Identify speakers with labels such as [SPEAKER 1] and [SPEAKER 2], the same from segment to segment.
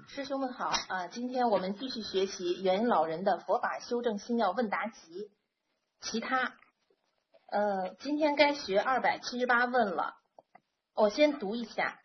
[SPEAKER 1] 师兄们好啊！今天我们继续学习元老人的佛法修正心要问答集，其他今天该学278问了。我先读一下。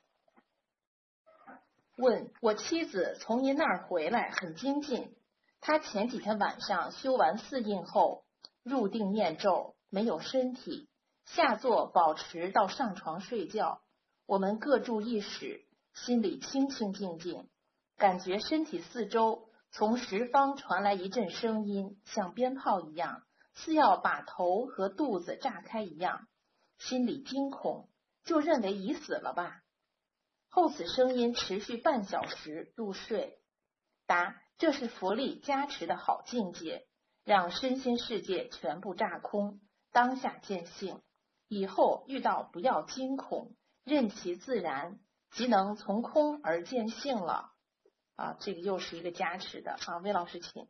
[SPEAKER 1] 问：我妻子从您那儿回来很精进，她前几天晚上修完4印后入定念咒，没有身体，下坐保持到上床睡觉。我们各注意识，心里清清静静，感觉身体四周从十方传来一阵声音，像鞭炮一样，似要把头和肚子炸开一样，心里惊恐，就认为已死了吧。后此声音持续半小时，入睡。答：这是佛力加持的好境界，让身心世界全部炸空，当下见性。以后遇到不要惊恐，任其自然，即能从空而见性了。这个又是一个加持的啊，魏老师请。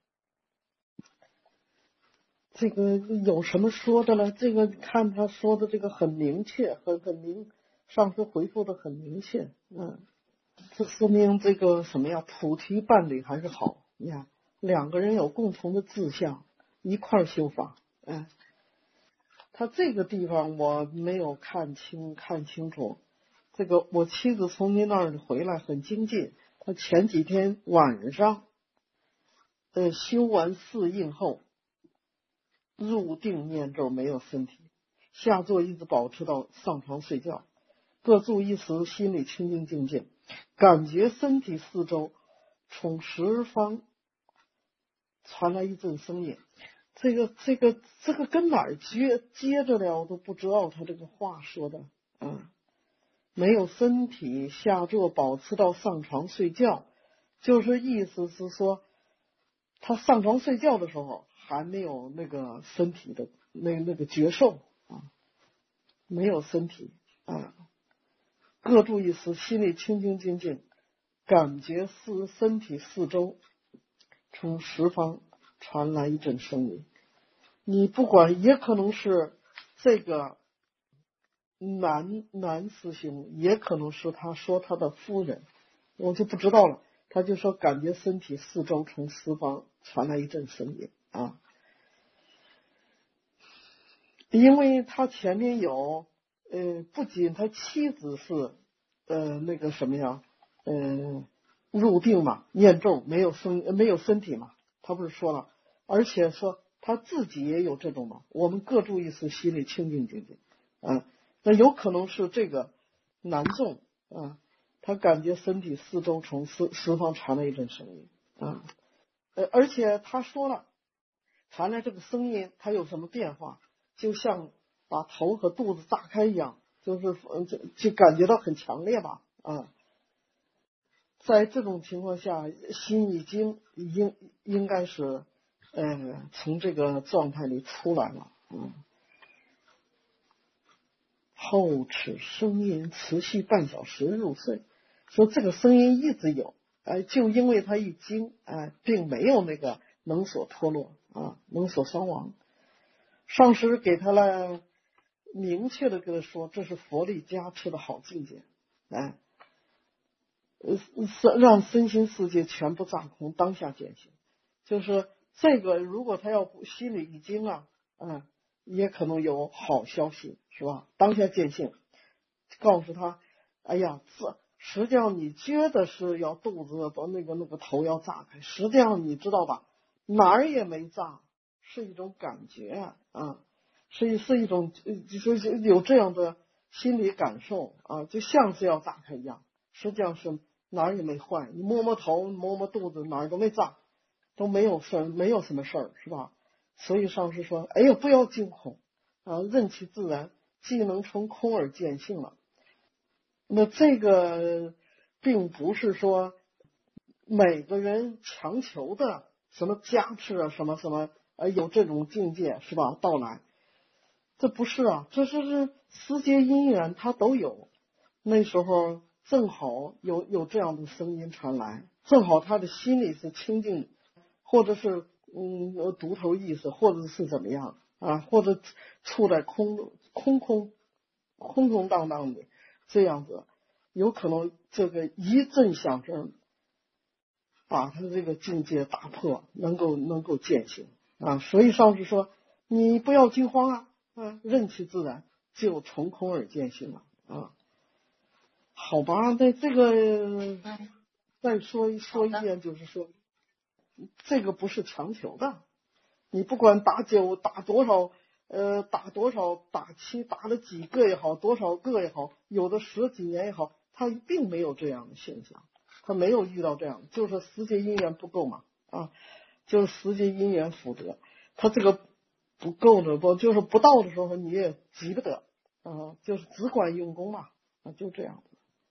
[SPEAKER 2] 这个有什么说的了？这个看他说的这个很明确，很明，上次回复的很明确，这说明这个什么呀？菩提伴侣还是好呀，两个人有共同的志向，一块修法。他这个地方我没有看清楚。这个我妻子从您那儿回来很精进，她前几天晚上修完4印后入定念咒，没有身体，下坐一直保持到上床睡觉，各注意时心里清净静静，感觉身体四周从十方传来一阵声音。这个跟哪儿接着的我都不知道，他这个话说的没有身体，下坐保持到上床睡觉，就是意思是说他上床睡觉的时候还没有那个身体的那个觉受没有身体各注意时心里清清静静，感觉身体四周从十方传来一阵声音。你不管，也可能是这个男师兄，也可能是他说他的夫人，我就不知道了。他就说感觉身体四周从十方传来一阵声音因为他前面有不仅他妻子是那个什么呀入定嘛，念咒没有身体嘛，他不是说了，而且说他自己也有这种嘛，我们各注意时心里清净静静那有可能是这个男众他感觉身体四周从十方传来一阵声音而且他说了，传来这个声音它有什么变化，就像把头和肚子炸开一样，就是就感觉到很强烈吧在这种情况下，心已经应该是从这个状态里出来了后此声音持续半小时入睡，说这个声音一直有就因为他一惊并没有那个能所脱落能所伤亡。上师给他了明确的跟他说，这是佛力加持的好境界让身心世界全部炸空，当下见性。就是这个如果他要心里一惊也可能有好消息，是吧？当下见性，告诉他哎呀，实际上你觉得是要肚子那个头要炸开，实际上你知道吧，哪儿也没炸，是一种感觉是一种就是有这样的心理感受就像是要炸开一样，实际上是哪儿也没坏，你摸摸头摸摸肚子，哪儿都没炸，都没有事，没有什么事儿，是吧？所以上师说哎呀，不要惊恐任其自然，既能从空而见性了。那这个并不是说每个人强求的什么加持什么有这种境界，是吧？到来，这不是这是时节因缘它都有。那时候正好有这样的声音传来，正好他的心里是清净，或者是独头意识，或者是怎么样或者处在空荡荡的这样子，有可能这个一阵响声把他这个境界打破，能够践行啊。所以上师说，你不要惊慌任其自然，就从空而践行了啊。好吧，那这个再说一遍，就是说，这个不是强求的，你不管打9打多少。打七打了几个也好，多少个也好，有的10几年也好，他并没有这样的现象，他没有遇到这样，就是时节因缘不够嘛就是时节因缘福德，他这个不够的就是不到的时候你也急不得就是只管用功嘛就这样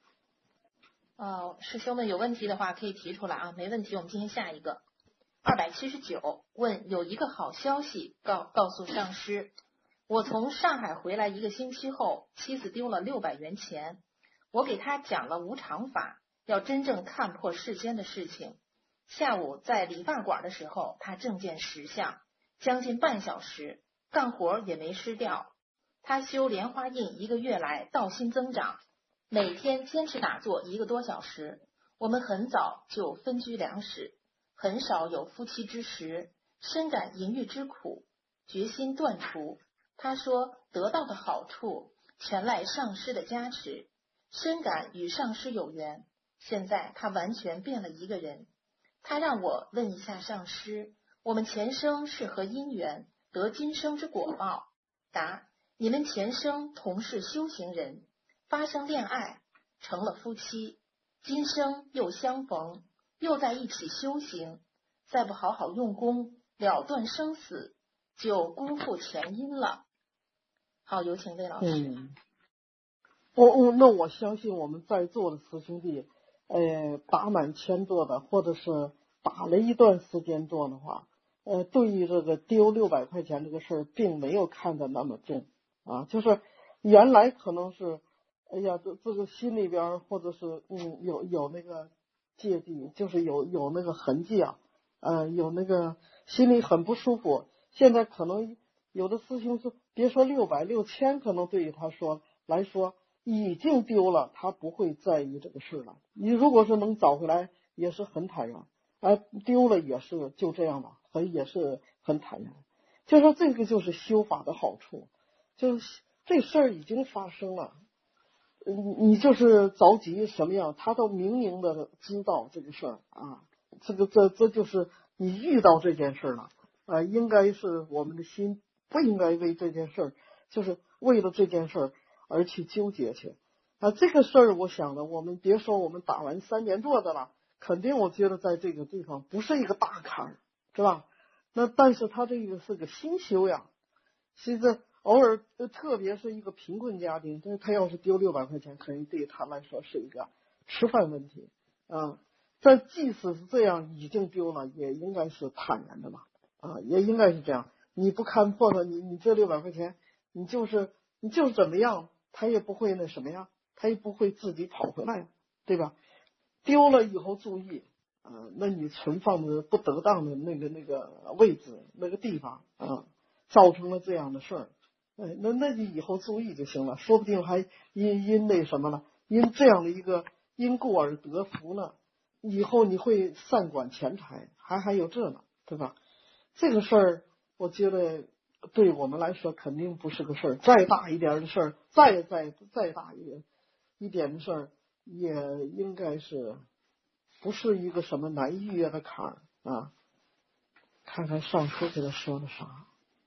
[SPEAKER 1] 师兄们有问题的话可以提出来啊，没问题我们进行下一个。279问，有一个好消息告诉上师，我从上海回来1个星期后，妻子丢了600元钱，我给她讲了无常法，要真正看破世间的事情。下午在理发馆的时候，她正见实相，将近半小时，干活也没失掉。她修莲花印1个月来道心增长，每天坚持打坐1个多小时。我们很早就分居两室，很少有夫妻之实，深感淫欲之苦，决心断除。他说得到的好处全赖上师的加持，深感与上师有缘。现在他完全变了一个人。他让我问一下上师，我们前生是何因缘得今生之果报？答：你们前生同是修行人，发生恋爱，成了夫妻，今生又相逢，又在一起修行，再不好好用功了断生死，就辜负前因了。好，有请魏老师。
[SPEAKER 2] 那我相信我们在座的师兄弟打满1000做的，或者是打了一段时间做的话，对于这个丢600块钱这个事儿并没有看得那么重就是原来可能是哎呀这个心里边或者是有那个芥蒂，就是有那个痕迹有那个心里很不舒服。现在可能有的师兄是别说600、6000，可能对于他来说已经丢了，他不会在意这个事了。你如果说能找回来，也是很坦然丢了也是就这样了，也是很坦然。就说这个就是修法的好处，就是这事儿已经发生了，你就是着急什么样，他都明明的知道这个事儿这就是你遇到这件事了应该是我们的心不应该为这件事儿，就是为了这件事儿而去纠结去这个事儿我想的，我们别说我们打完3年做的了，肯定我觉得在这个地方不是一个大坎是吧？那但是他这个是个新修养，其实偶尔特别是一个贫困家庭，他要是丢600块钱，肯定对他来说是一个吃饭问题但即使是这样已经丢了，也应该是坦然的嘛也应该是这样。你不看破了，你这600块钱，你就是怎么样，他也不会那什么呀，他也不会自己跑回来，对吧？丢了以后注意那你存放的不得当的那个位置那个地方造成了这样的事儿那你以后注意就行了，说不定还因那什么了，因这样的一个因故而得福呢，以后你会善管钱财，还有这呢，对吧？这个事儿我觉得对我们来说肯定不是个事儿，再大一点的事儿，再大一点的事儿，也应该是不是一个什么难逾越的坎儿看看上师给他说的啥。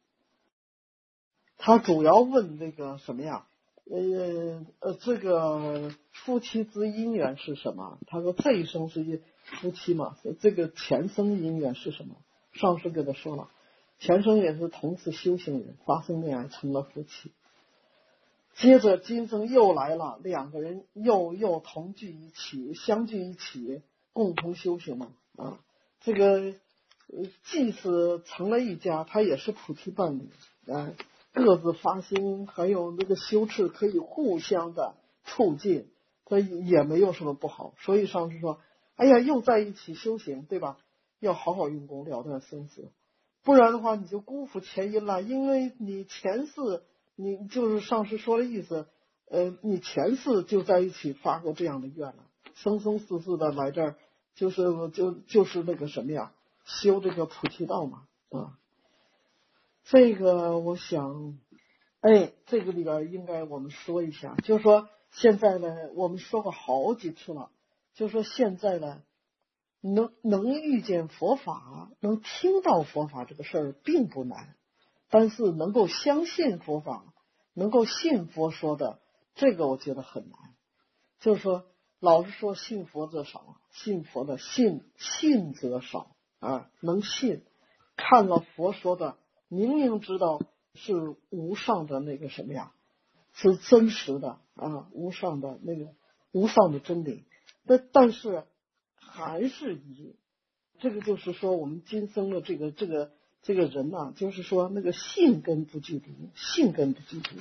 [SPEAKER 2] 他主要问这个什么呀？这个夫妻之姻缘是什么？他说这一生是夫妻嘛，这个前生姻缘是什么？上师给他说了，前生也是同是修行人，发生恋爱成了夫妻。接着今生又来了，2个人又同聚一起，相聚一起，共同修行嘛这个即使成了一家，他也是菩提伴侣各自发心，还有那个修持可以互相的促进，这也没有什么不好。所以上师说，哎呀，又在一起修行，对吧？要好好用功，了断生死，不然的话你就辜负前因了。因为你前世，你就是上师说的意思，你前世就在一起发过这样的愿了，生生世世的来这儿， 就是那个什么呀，修这个菩提道嘛啊。这个我想，这个里边应该我们说一下，就是说现在呢，我们说过好几次了，就是说现在呢，能遇见佛法，能听到佛法这个事儿并不难，但是能够相信佛法，能够信佛说的，这个我觉得很难。就是说，老是说信佛则少，信佛的信则少啊，能信，看了佛说的，明明知道是无上的那个什么呀，是真实的啊，无上的那个无上的真理，但是还是疑。这个就是说，我们今生的这个人呐、就是说那个信根不具足，信根不具足，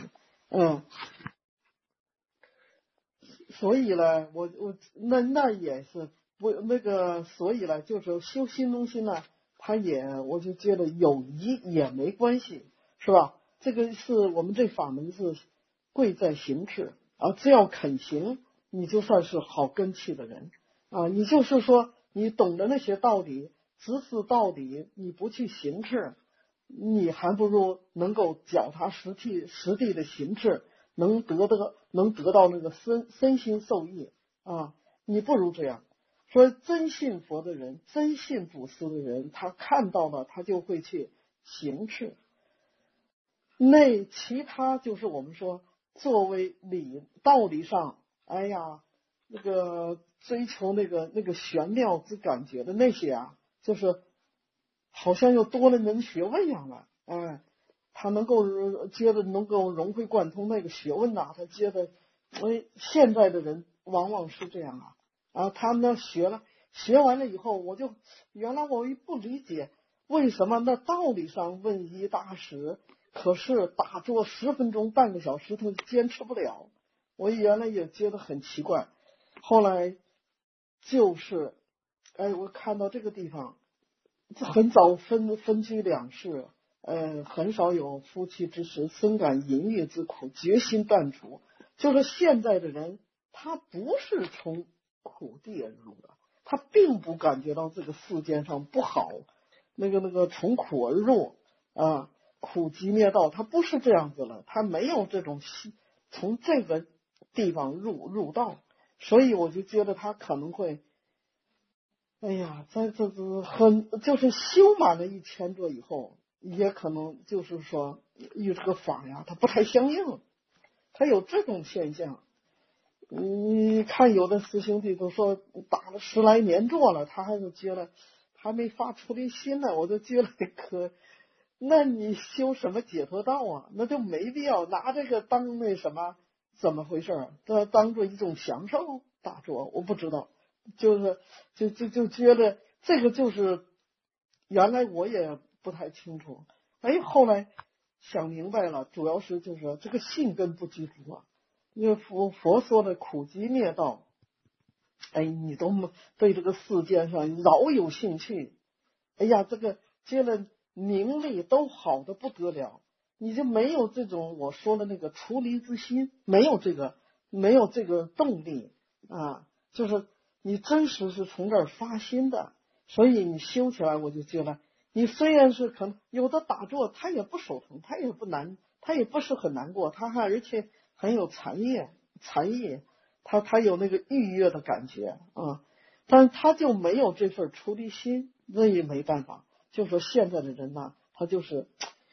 [SPEAKER 2] 所以呢，我那也是不那个，所以呢，就是修心中心呢，我就觉得有疑也没关系，是吧？这个是我们这法门是贵在行持啊，只要肯行，你就算是好根器的人啊。你就是说，你懂得那些道理，知识道理，你不去行持，你还不如能够脚踏实地的行持。能得到那个身心受益啊，你不如这样说。真信佛的人，真信祖师的人，他看到了，他就会去行持。那其他就是我们说，作为道理上，哎呀，那个追求那个玄妙之感觉的那些啊，就是好像又多了门学问一样了，他能够融会贯通那个学问呐、他接着，现在的人往往是这样他们学完了以后，原来我不理解为什么那道理上问一大时，可是打坐10分钟半个小时他坚持不了，我原来也觉得很奇怪，后来就是我看到这个地方很早分居两室，很少有夫妻之时，深感淫欲之苦，决心断除。就是现在的人，他不是从苦地而入的，他并不感觉到这个世间上不好，那个从苦而入啊，苦集灭道，他不是这样子了，他没有这种从这个地方入道，所以我就觉得他可能会。哎呀，在这就是修满了1000座以后，也可能就是说与这个法呀，它不太相应，它有这种现象。你看有的师兄弟都说打了10来年坐了，他还是觉得还没发出离心呢，我就觉得那你修什么解脱道啊？那就没必要拿这个当那什么，怎么回事？当做一种享受打坐，我不知道。就觉得这个就是原来我也不太清楚，后来想明白了，主要是就是这个信根不具足啊。因为佛说的苦集灭道，你都对这个世界上饶有兴趣，这个觉得名利都好的不得了，你就没有这种我说的那个出离之心，没有这个动力啊，就是你真实是从这儿发心的，所以你修起来，我就觉得你虽然是可能有的打坐，他也不手疼，他也不难，他也不是很难过，而且很有禅意，他有那个愉悦的感觉啊，但是他就没有这份出离心，那也没办法。就说现在的人呢，他就是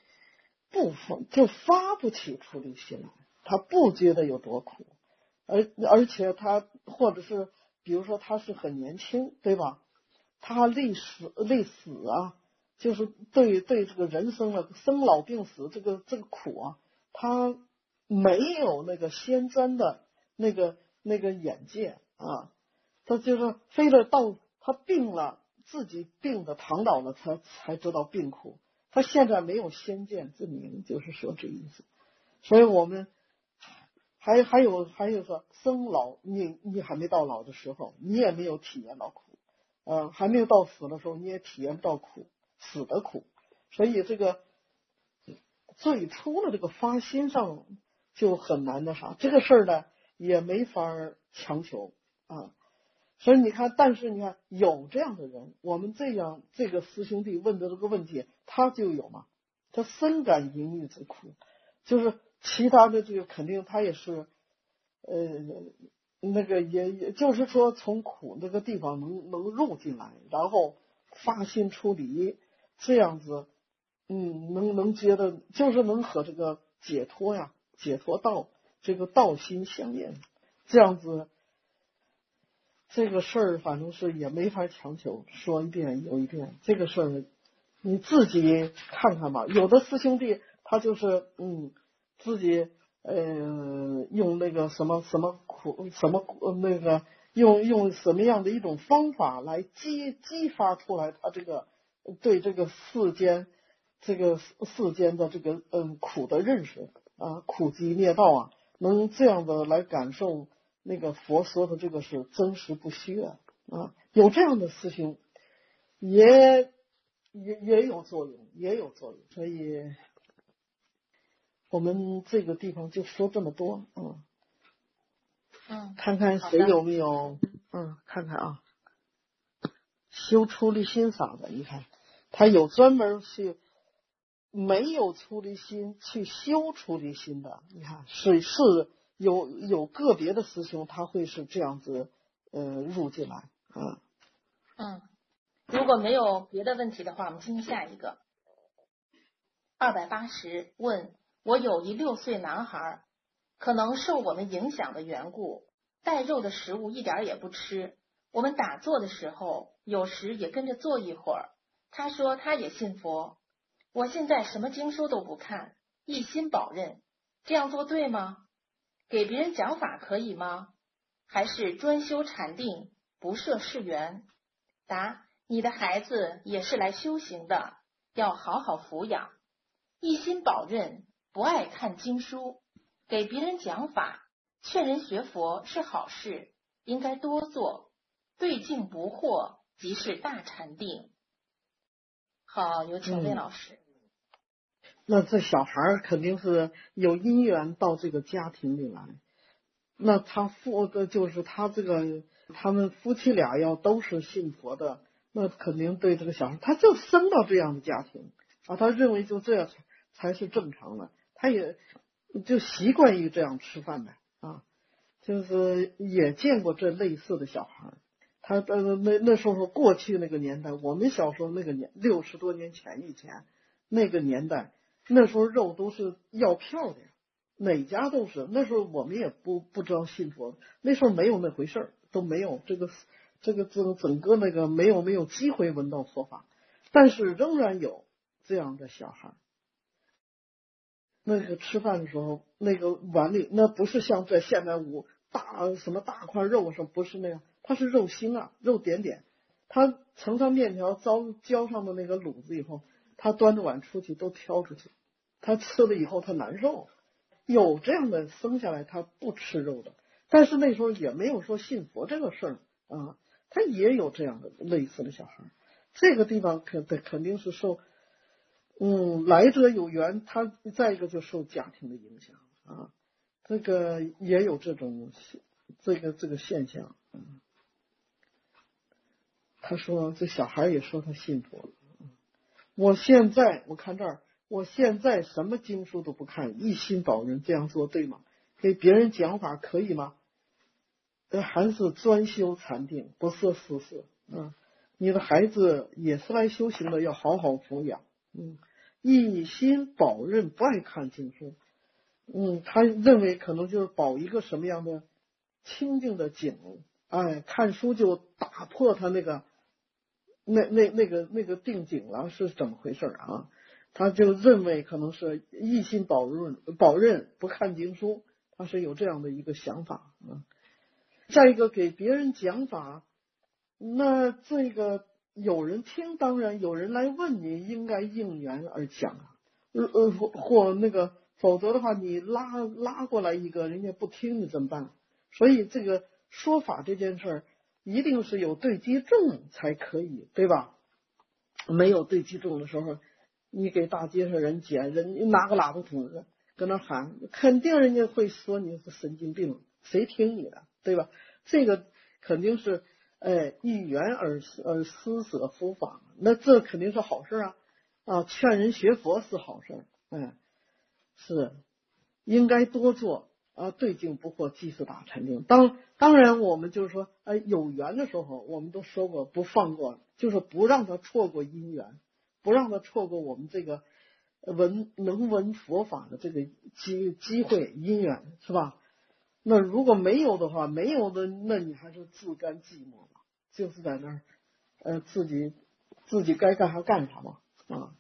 [SPEAKER 2] 发不起出离心来，他不觉得有多苦，而且他或者是比如说他是很年轻，对吧？他历死啊，就是对这个人生的生老病死这个苦啊，他没有那个先瞻的那个眼界啊，他就是非得到他病了，自己病的躺倒了，才知道病苦。他现在没有先见之明，就是说这意思。所以我们还有说生老，你还没到老的时候，你也没有体验到苦，还没有到死的时候，你也体验不到死的苦。所以这个最初的这个发心上就很难的啥，这个事儿呢也没法强求啊。 所以你看，但是你看有这样的人，我们这个师兄弟问的这个问题，他就有嘛，他深感淫欲之苦，就是其他的这个肯定他也是，那个也就是说从苦那个地方能入进来，然后发心出离，这样子，能觉得就是能和这个解脱呀，解脱道这个道心相应，这样子。这个事儿反正是也没法强求，说一遍有一遍。这个事儿你自己看看吧。有的师兄弟他就是自己用那个什么苦什么那个用什么样的一种方法来激发出来他这个对这个世间的这个苦的认识啊，苦集灭道啊，能这样的来感受。那个佛说的这个是真实不虚啊，有这样的师兄也有作用，也有作用。所以我们这个地方就说这么多，看看谁有没有，看看啊，修出离心啥的，你看他有专门去没有出离心去修出离心的，你看是有个别的师兄他会是这样子入进来
[SPEAKER 1] 如果没有别的问题的话，我们进行下一个。280问：我有一6岁男孩，可能受我们影响的缘故，带肉的食物一点也不吃。我们打坐的时候，有时也跟着坐一会儿。他说他也信佛。我现在什么经书都不看，一心保任，这样做对吗？给别人讲法可以吗？还是专修禅定，不设世缘？答：你的孩子也是来修行的，要好好抚养。一心保任，不爱看经书，给别人讲法，劝人学佛是好事，应该多做。对境不惑，即是大禅定。好，有请魏老师。
[SPEAKER 2] 那这小孩肯定是有因缘到这个家庭里来，那他就是他们夫妻俩要都是信佛的，那肯定对这个小孩，他就生到这样的家庭啊，他认为就这样才是正常的，他也就习惯于这样吃饭的啊，就是也见过这类似的小孩。他那时候过去那个年代，我们小时候那个60多年前以前那个年代。那时候肉都是要票的呀，哪家都是。那时候我们也不知道信佛，那时候没有那回事儿，都没有这个整个那个没有机会闻到佛法，但是仍然有这样的小孩。那个吃饭的时候，那个碗里那不是像在现代什么大块肉什么，不是那样，它是肉心啊，肉点点。他盛上面条，浇上的那个卤子以后，他端着碗出去都挑出去。他吃了以后他难受，有这样的生下来他不吃肉的，但是那时候也没有说信佛这个事儿啊，他也有这样的类似的小孩。这个地方肯定是受来者有缘，他再一个就受家庭的影响啊，这个也有这种这个现象。他说这小孩也说他信佛，我看这儿。我现在什么经书都不看，一心保任，这样做对吗？给别人讲法可以吗？还是专修禅定，不设私事。你的孩子也是来修行的，要好好抚养。一心保任，不爱看经书。他认为可能就是保一个什么样的清净的景，看书就打破他那个定景了，是怎么回事啊？他就认为可能是一心保任不看经书，他是有这样的一个想法啊。再一个给别人讲法，那这个有人听，当然有人来问你，应该应缘而讲啊。或那个否则的话，你拉过来一个人家不听你怎么办？所以这个说法这件事儿，一定是有对击众才可以，对吧？没有对击众的时候，你给大街上人捡，人拿个喇叭筒子搁那喊，肯定人家会说你是神经病，谁听你的，对吧？这个肯定是一缘而施舍佛法，那这肯定是好事啊！劝人学佛是好事，是应该多做啊！对境不惑，即是大禅定。当然，我们就是说，有缘的时候，我们都说过不放过，就是不让他错过因缘，不让他错过我们这个能闻佛法的这个机会因缘，是吧？那如果没有的话，没有的，那你还是自甘寂寞嘛，就是在那儿，自己该干啥干啥嘛，啊。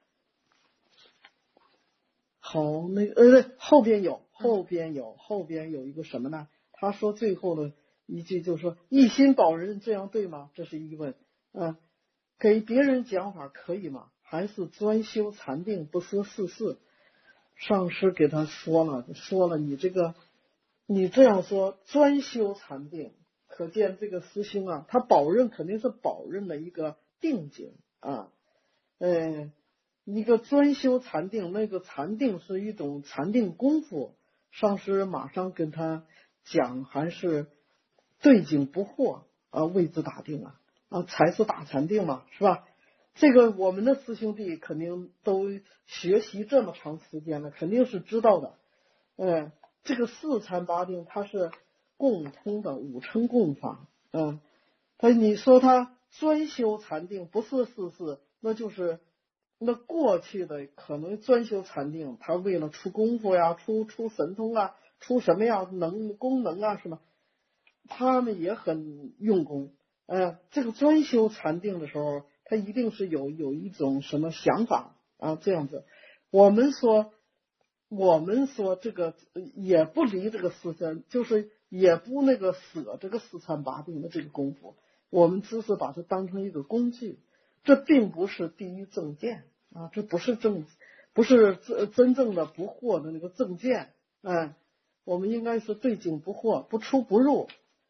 [SPEAKER 2] 好，那后边有一个什么呢？他说最后的一句就是说一心保人，这样对吗？这是疑问。给别人讲法可以吗？还是专修禅定，不说世事？上师给他说了，你这样说专修禅定，可见这个师兄啊，他保任肯定是保任了一个定境啊，一个专修禅定，那个禅定是一种禅定功夫。上师马上跟他讲，还是对境不惑啊，谓之大定才是大禅定嘛，是吧？这个我们的师兄弟肯定都学习这么长时间了，肯定是知道的。这个四禅八定它是共通的五乘共法。你说他专修禅定不是世事，那就是那过去的可能专修禅定，他为了出功夫呀，出神通啊，出什么呀功能啊什么，他们也很用功。这个专修禅定的时候，他一定是有一种什么想法啊，这样子。我们说这个也不离这个四禅，就是也不那个舍这个四禅八定的这个功夫，我们只是把它当成一个工具，这并不是第一正见啊，这不是真正的不惑的那个正见。我们应该是对境不惑，不出不入。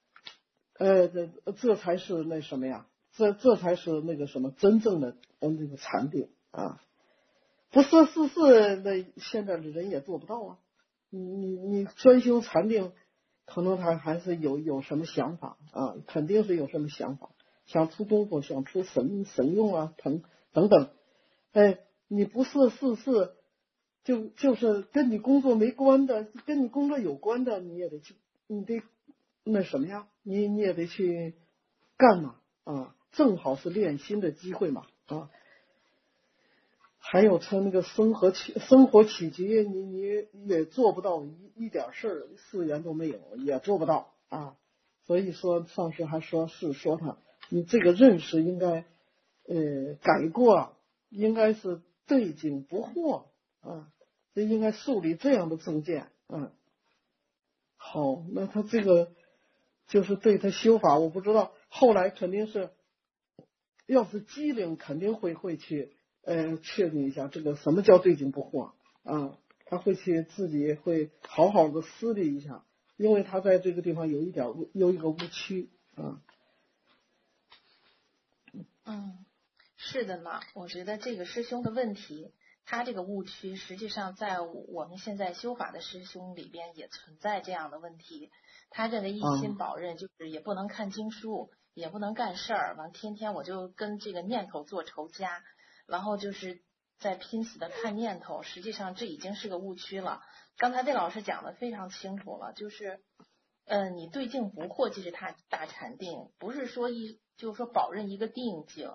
[SPEAKER 2] 这才是那什么呀？这才是那个什么真正的那个禅定啊！不是世事，那现在的人也做不到啊。你专修禅定，可能他还是有什么想法啊，肯定是有什么想法，想出功夫，想出神用啊，等等。你不是世事，就是跟你工作没关的，跟你工作有关的，你也得去，你得那什么呀？你也得去干嘛啊？正好是练心的机会嘛啊！还有他那个生活起居，你也做不到一点事儿资源都没有，也做不到啊。所以说上师还说他你这个认识应该改过，应该是对境不惑啊，这应该树立这样的正见。好，那他这个就是对他修法，我不知道后来肯定是，要是机灵肯定会去确定一下这个什么叫对境不惑啊，他会去自己会好好的思虑一下，因为他在这个地方有一个误区啊。
[SPEAKER 1] 是的呢，我觉得这个师兄的问题，他这个误区，实际上在我们现在修法的师兄里边也存在这样的问题。他认为一心保任就是也不能看经书，也不能干事儿，完天天我就跟这个念头做仇家，然后就是在拼死的看念头，实际上这已经是个误区了。刚才魏老师讲的非常清楚了，就是你对境不惑即是大禅定，不是说就是说保任一个定境。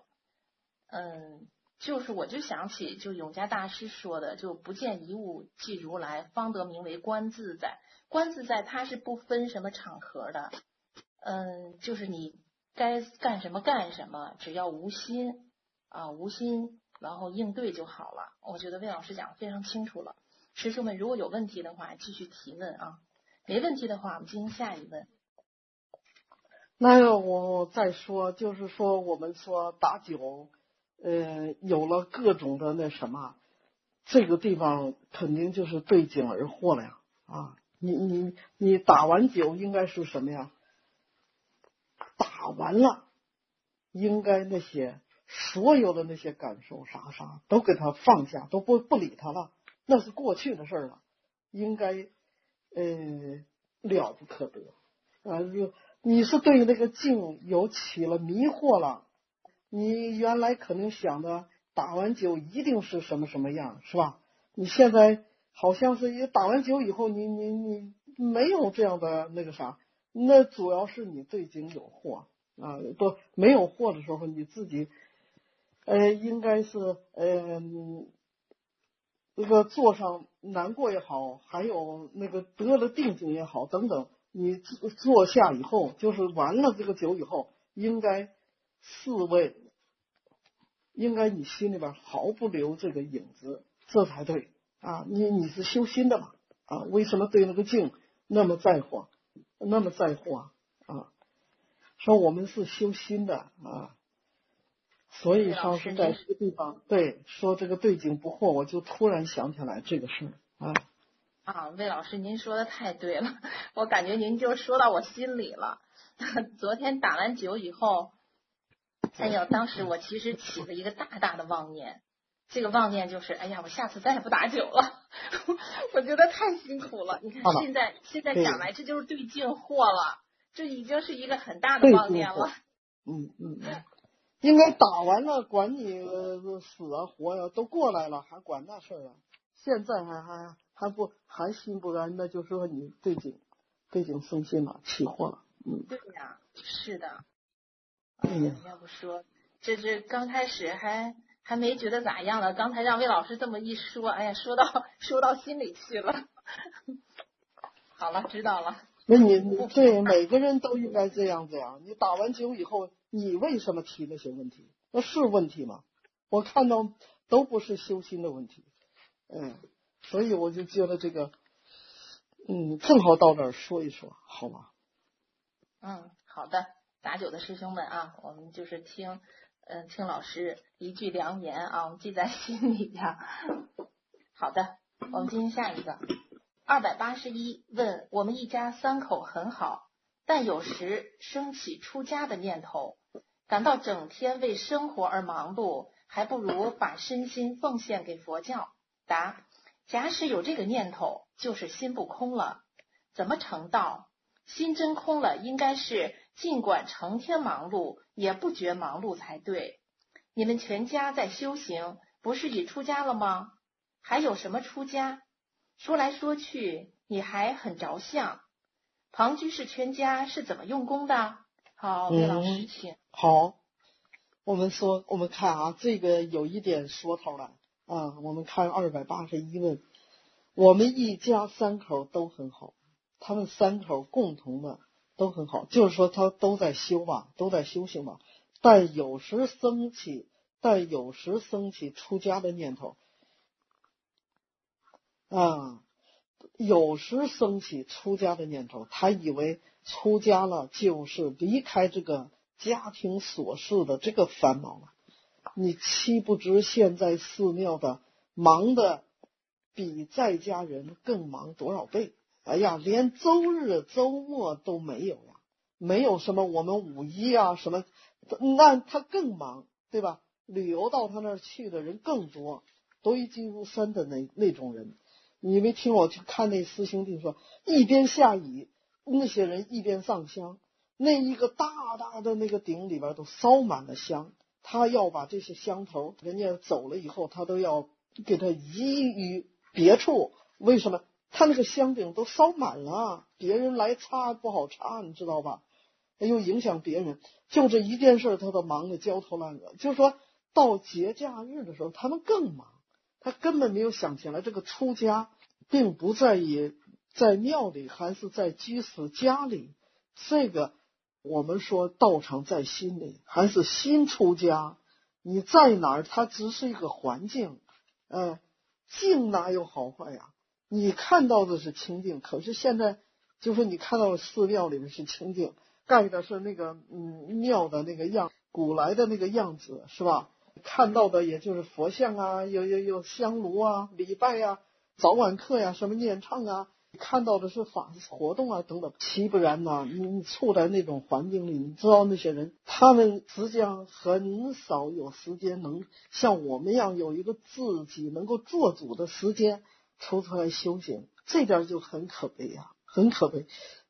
[SPEAKER 1] 就是我就想起就永嘉大师说的，就不见一物即如来，方得名为观自在。观自在它是不分什么场合的，就是你该干什么干什么，只要无心无心，然后应对就好了。我觉得魏老师讲的非常清楚了。师兄们如果有问题的话，继续提问啊。没问题的话，我们进行下一问。
[SPEAKER 2] 那我再说，就是说我们说打酒。有了各种的那什么，这个地方肯定就是对境而惑了呀啊！你打完酒应该是什么呀？打完了，应该那些所有的那些感受啥都给他放下，都不理他了，那是过去的事了，应该了不可得啊！ 你是对那个境有起了迷惑了，你原来可能想的打完酒一定是什么什么样，是吧？你现在好像是一打完酒以后，你没有这样的那个啥，那主要是你对境有惑啊，不没有惑的时候，你自己应该是那个坐上难过也好，还有那个得了定境也好等等，你坐下以后，就是完了这个酒以后，应该四位，应该你心里边毫不留这个影子，这才对啊！你是修心的嘛啊？为什么对那个境那么在乎，那么在乎啊？说我们是修心的啊。所以上次在这个地方，对说这个对境不惑，我就突然想起来这个事啊。
[SPEAKER 1] 魏老师，您说的太对了，我感觉您就说到我心里了。昨天打完酒以后，哎呀，当时我其实起了一个大大的妄念，这个妄念就是，哎呀，我下次再也不打酒了。我觉得太辛苦了。你看现在想来，这就是对境惑了，这已经是一个很大的妄念了。
[SPEAKER 2] 应该打完了，管你死啊活呀，都过来了，还管那事儿啊？现在还心不安，那就是说你对境生心了，起惑了。
[SPEAKER 1] 对呀，是的。要不说这刚开始还没觉得咋样呢，刚才让魏老师这么一说，哎呀，说到心里去了。好了，知道了。
[SPEAKER 2] 那你对每个人都应该这样。你打完酒以后，你为什么提那些问题？那是问题吗？我看到都不是修心的问题。所以我就觉得这个，正好到这儿说一说，好吗？
[SPEAKER 1] 好的。打酒的师兄们啊，我们就是听老师一句良言啊，我们记在心里边。好的，我们今天下一个。281问，我们一家3口很好，但有时升起出家的念头，感到整天为生活而忙碌，还不如把身心奉献给佛教。答：假使有这个念头，就是心不空了。怎么成道？心真空了，应该是尽管成天忙碌，也不觉忙碌才对。你们全家在修行，不是已出家了吗？还有什么出家？说来说去，你还很着相。庞居士全家是怎么用功的？好，魏老师请。
[SPEAKER 2] 好，我们看啊，这个有一点说头了啊。我们看281问，我们一家3口都很好，他们3口共同的都很好，就是说他都在修吧，都在修行吧，但有时升起出家的念头啊。有时升起出家的念头，他以为出家了就是离开这个家庭琐事的这个烦恼了。你岂不知现在寺庙的忙的比在家人更忙多少倍？哎呀，连周日周末都没有呀，没有什么我们五一啊什么，那他更忙，对吧？旅游到他那儿去的人更多，堆积如山的那种人。你没听我去看那师兄弟说，一边下雨，那些人一边上香，那一个大大的那个鼎里边都烧满了香，他要把这些香头，人家走了以后，他都要给他移于别处。为什么？他那个香鼎都烧满了，别人来插不好插，你知道吧？又影响别人，就这一件事他都忙得焦头烂额。就是说到节假日的时候，他们更忙。他根本没有想起来，这个出家并不在于在庙里还是在居士家里，这个我们说道场在心里，还是心出家。你在哪儿，它只是一个环境，境哪有好坏呀？你看到的是清净，可是现在就是你看到的寺庙里面是清净，盖的是那个庙的那个样，古来的那个样子，是吧？看到的也就是佛像啊，有香炉啊，礼拜啊，早晚课呀，什么念唱啊，看到的是法活动啊等等。其不然呢，你处在那种环境里，你知道那些人，他们实际上很少有时间能像我们一样有一个自己能够做主的时间抽出来修行，这点就很可悲啊，很可悲。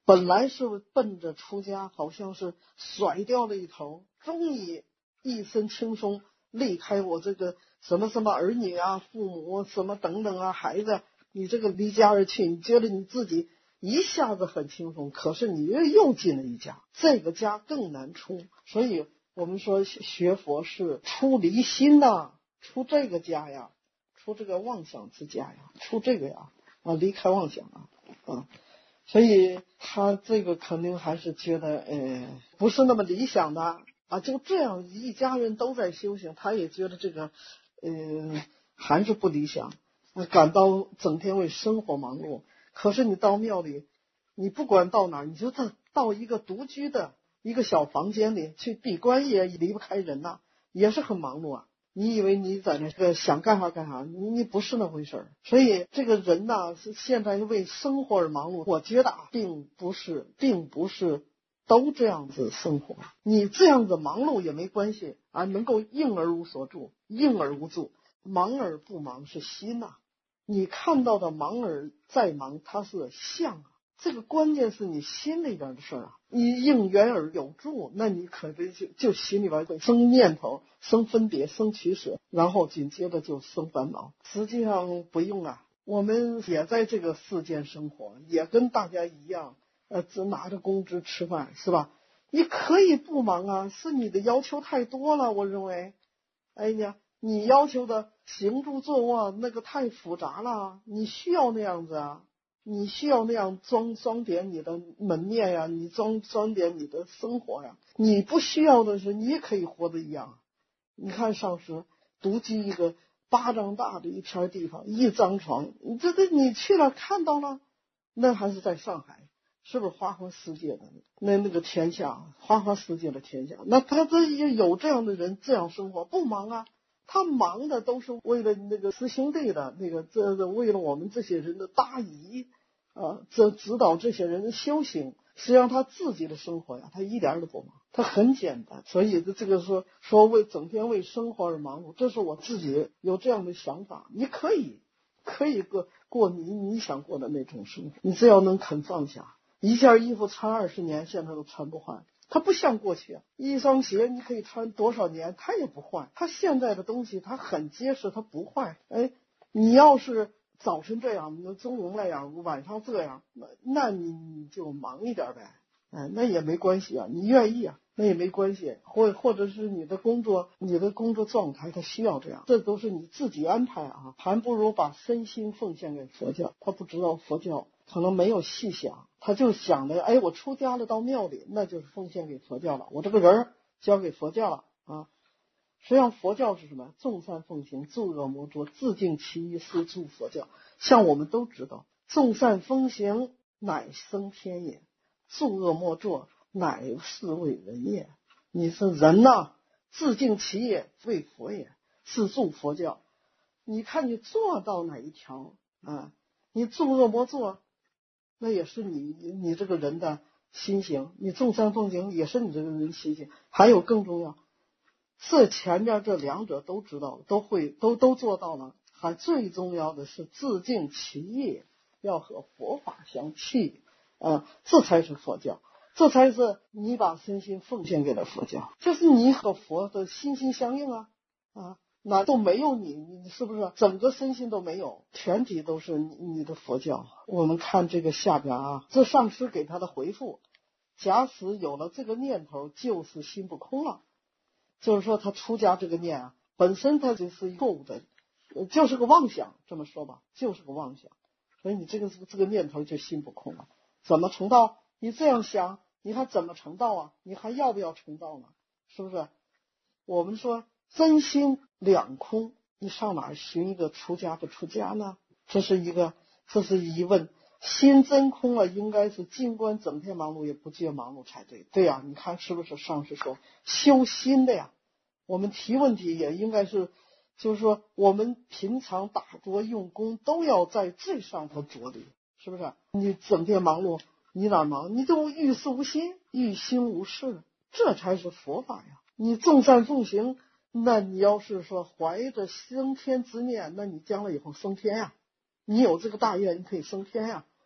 [SPEAKER 2] 本来是奔着出家，好像是甩掉了一头，终于一身轻松离开我这个什么什么儿女啊、父母什么等等啊、孩子，你这个离家而去，你觉得你自己一下子很轻松，可是你又进了一家，这个家更难出。所以我们说学佛是出离心呐，出这个家呀，出这个妄想之家呀，出这个呀，离开妄想啊。所以他这个肯定还是觉得不是那么理想的啊，就这样一家人都在修行，他也觉得这个还是不理想，感到整天为生活忙碌。可是你到庙里，你不管到哪儿，你就到一个独居的一个小房间里去闭关，也离不开人呐，也是很忙碌啊。你以为你在那个想干啥干啥，你不是那回事儿。所以这个人呐，是现在为生活而忙碌，我觉得并不是都这样子生活。你这样子忙碌也没关系啊，能够应而无所住，应而无助。忙而不忙是心呐，你看到的忙而再忙，它是相啊。这个关键是你心里边的事啊，你应缘而有助，那你可能就心里边会生念头、生分别、生取舍，然后紧接着就生烦恼。实际上不用啊，我们也在这个世间生活，也跟大家一样，只拿着工资吃饭，是吧？你可以不忙啊，是你的要求太多了，我认为。哎呀，你要求的行住坐卧那个太复杂了，你需要那样子啊。你需要那样装点你的门面呀，你装点你的生活呀。你不需要的是，你也可以活得一样。你看上师独居一个巴掌大的一片地方，一张床，你去了看到了，那还是在上海，是不是花花世界的那个天下，花花世界的天下？那他这有这样的人这样生活不忙啊？他忙的都是为了那个师兄弟的那个，为了我们这些人的大义啊，这指导这些人修行。实际上他自己的生活呀，他一点都不忙，他很简单。所以这个说整天为生活而忙碌，这是我自己有这样的想法。你可以过你想过的那种生活，你只要能肯放下。一件衣服穿20年，现在都穿不坏。它不像过去，一双鞋你可以穿多少年，它也不坏。它现在的东西它很结实，它不坏。你要是早晨这样，那中午那样，晚上这样，那你就忙一点呗。那也没关系啊，你愿意啊，那也没关系。或者是你的工作状态它需要这样，这都是你自己安排啊。还不如把身心奉献给佛教。他不知道佛教，可能没有细想，他就想着，我出家了到庙里，那就是奉献给佛教了，我这个人交给佛教了啊。实际上佛教是什么？众善奉行，诸恶莫作，自净其意，是诸佛教。像我们都知道，众善奉行乃生天也，诸恶莫作乃是为人也。你是人呐，自净其业为佛也，是诸佛教。你看你做到哪一条啊？你诸恶莫作，那也是你这个人的心行，你众善奉行也是你这个人心行。还有更重要，这前面这两者都知道了，都做到了。还最重要的是自净其业，要和佛法相契这才是佛教，这才是你把身心奉献给了佛教，就是你和佛的心心相印那都没有你是不是整个身心都没有，全体都是你的佛教。我们看这个下边这上师给他的回复，假使有了这个念头，就是心不空了。就是说他出家这个念本身它就是错误的，就是个妄想，这么说吧，就是个妄想。所以你这个念头就心不空了。怎么成道？你这样想，你还怎么成道啊？你还要不要成道呢？是不是？我们说真心两空，你上哪儿寻一个出家不出家呢？这是疑问。心真空了，应该是尽管整天忙碌也不觉忙碌才对。对呀，你看是不是上师说修心的呀？我们提问题也应该是，就是说我们平常打坐用功都要在最上头着力，是不是？你整天忙碌，你哪忙？你都欲事无心，欲心无事，这才是佛法呀。你众善奉行，那你要是说怀着升天之念，那你将来以后升天呀。你有这个大愿，你可以升天呀。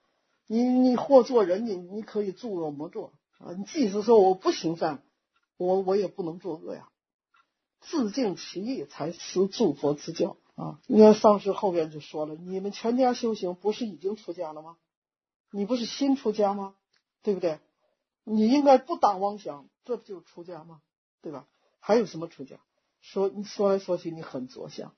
[SPEAKER 2] 你或做人，你可以助恶莫作啊。你即使说我不行善，我也不能作恶呀。自净其意，才是诸佛之教啊。你看上师后边就说了，你们全家修行不是已经出家了吗？你不是新出家吗？对不对？你应该不打妄想，这不就是出家吗？对吧？还有什么出家？你说来说去，你很着相，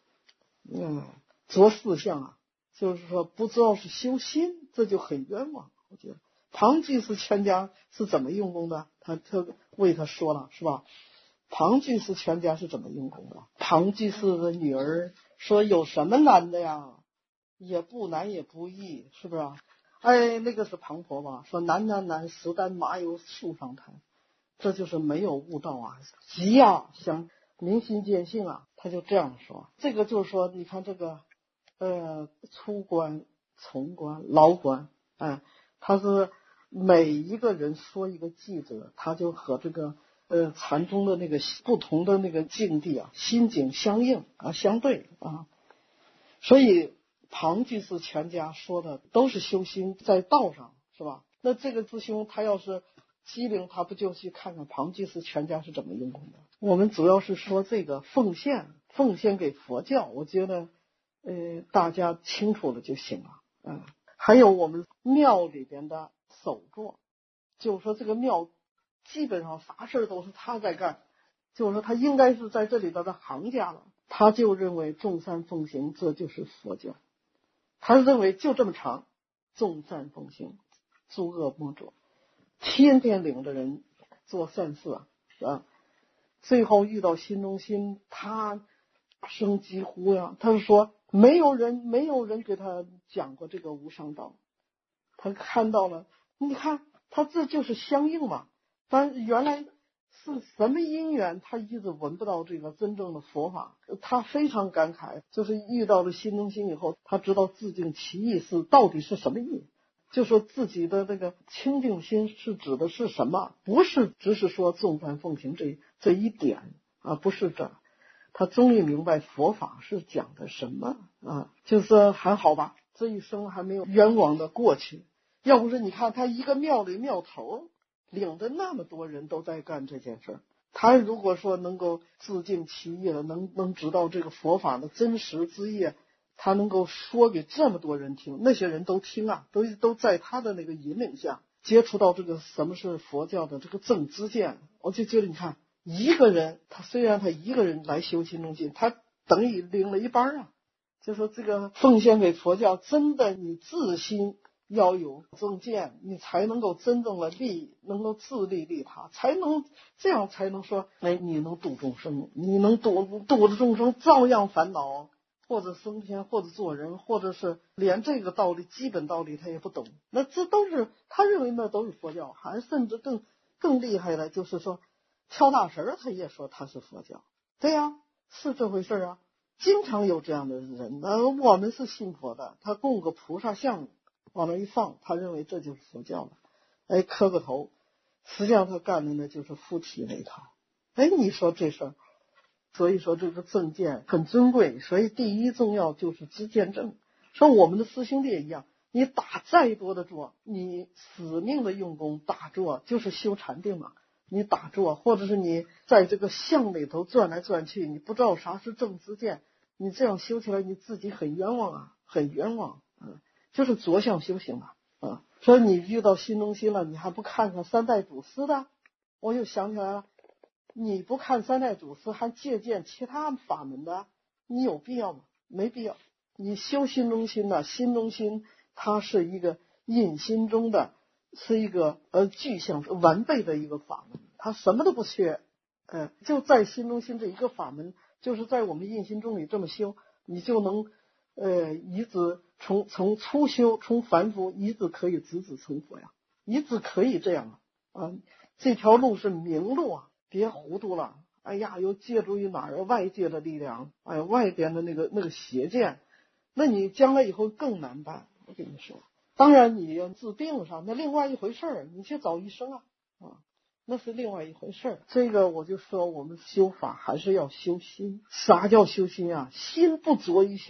[SPEAKER 2] 着四相啊，就是说不知道是修心，这就很冤枉。我觉得庞居士全家是怎么用功的？他为他说了，是吧？庞居士全家是怎么用功的？庞居士的女儿说：“有什么难的呀？也不难也不易，是不是？”那个是庞婆吧？说难，石丹麻油树上谈，这就是没有悟道啊，急啊，想明心见性啊，他就这样说。这个就是说，你看这个，粗官、从官、劳官，他是每一个人说一个记者，他就和这个禅宗的那个不同的那个境地啊，心境相应啊，相对啊，所以。庞居士全家说的都是修心在道上，是吧？那这个师兄他要是机灵，他不就去看看庞居士全家是怎么用功的？我们主要是说这个奉献给佛教，我觉得大家清楚了就行了。还有我们庙里边的首座，就是说这个庙基本上啥事都是他在干，就是说他应该是在这里边的行家了。他就认为众善奉行，这就是佛教。他认为就这么长，众善奉行，诸恶莫作，天天领着人做善事啊，最后遇到心中心，他大声疾呼呀，他是说没有人给他讲过这个无上道，他看到了，你看他这就是相应嘛，但原来是什么因缘，他一直闻不到这个真正的佛法，他非常感慨，就是遇到了心中心以后，他知道自净其意是到底是什么意，就说自己的这个清净心是指的是什么，不是只是说众善奉行这一点啊，不是这，他终于明白佛法是讲的什么啊，就是还好吧，这一生还没有冤枉的过去。要不是你看他一个庙里庙头领着那么多人都在干这件事，他如果说能够自净其意了，能知道这个佛法的真实之意，他能够说给这么多人听，那些人都听啊，都在他的那个引领下接触到这个什么是佛教的这个正知见。我就觉得你看一个人，他虽然他一个人来修心中心，他等于领了一班啊。就说这个奉献给佛教，真的你自心要有正见，你才能够真正的能够自利利他，这样才能说，你能度众生，你能度的众生照样烦恼，或者升天，或者做人，或者是连这个道理基本道理他也不懂，那这都是他认为那都是佛教，还甚至更厉害的，就是说跳大神他也说他是佛教，对呀，是这回事啊。经常有这样的人，我们是信佛的，他供个菩萨像往那一放，他认为这就是佛教了，磕个头，实际上他干的呢就是附体那一套。你说这事儿，所以说这个正见很尊贵，所以第一重要就是知见正。说我们的师兄弟也一样，你打再多的坐，你死命的用功打坐，就是修禅定嘛。你打坐，或者是你在这个相里头转来转去，你不知道啥是正知见，你这样修起来，你自己很冤枉啊，很冤枉。就是着相修行嘛。说你遇到心中心了，你还不看看三代祖师的？我又想起来了，你不看三代祖师，还借鉴其他法门的，你有必要吗？没必要。你修心中心呢，心中心它是一个印心中的。是一个具象完备的一个法门，它什么都不缺，就在心中心这一个法门，就是在我们印心中里这么修，你就能一直从初修，从凡夫一直可以直成佛呀，一直可以这样啊，这条路是明路啊，别糊涂了。又借助于哪儿外界的力量，外边的那个邪见，那你将来以后更难办。我跟你说。当然你要治病上那另外一回事儿，你去找医生啊，那是另外一回事儿。这个我就说我们修法还是要修心。啥叫修心啊？心不着于相，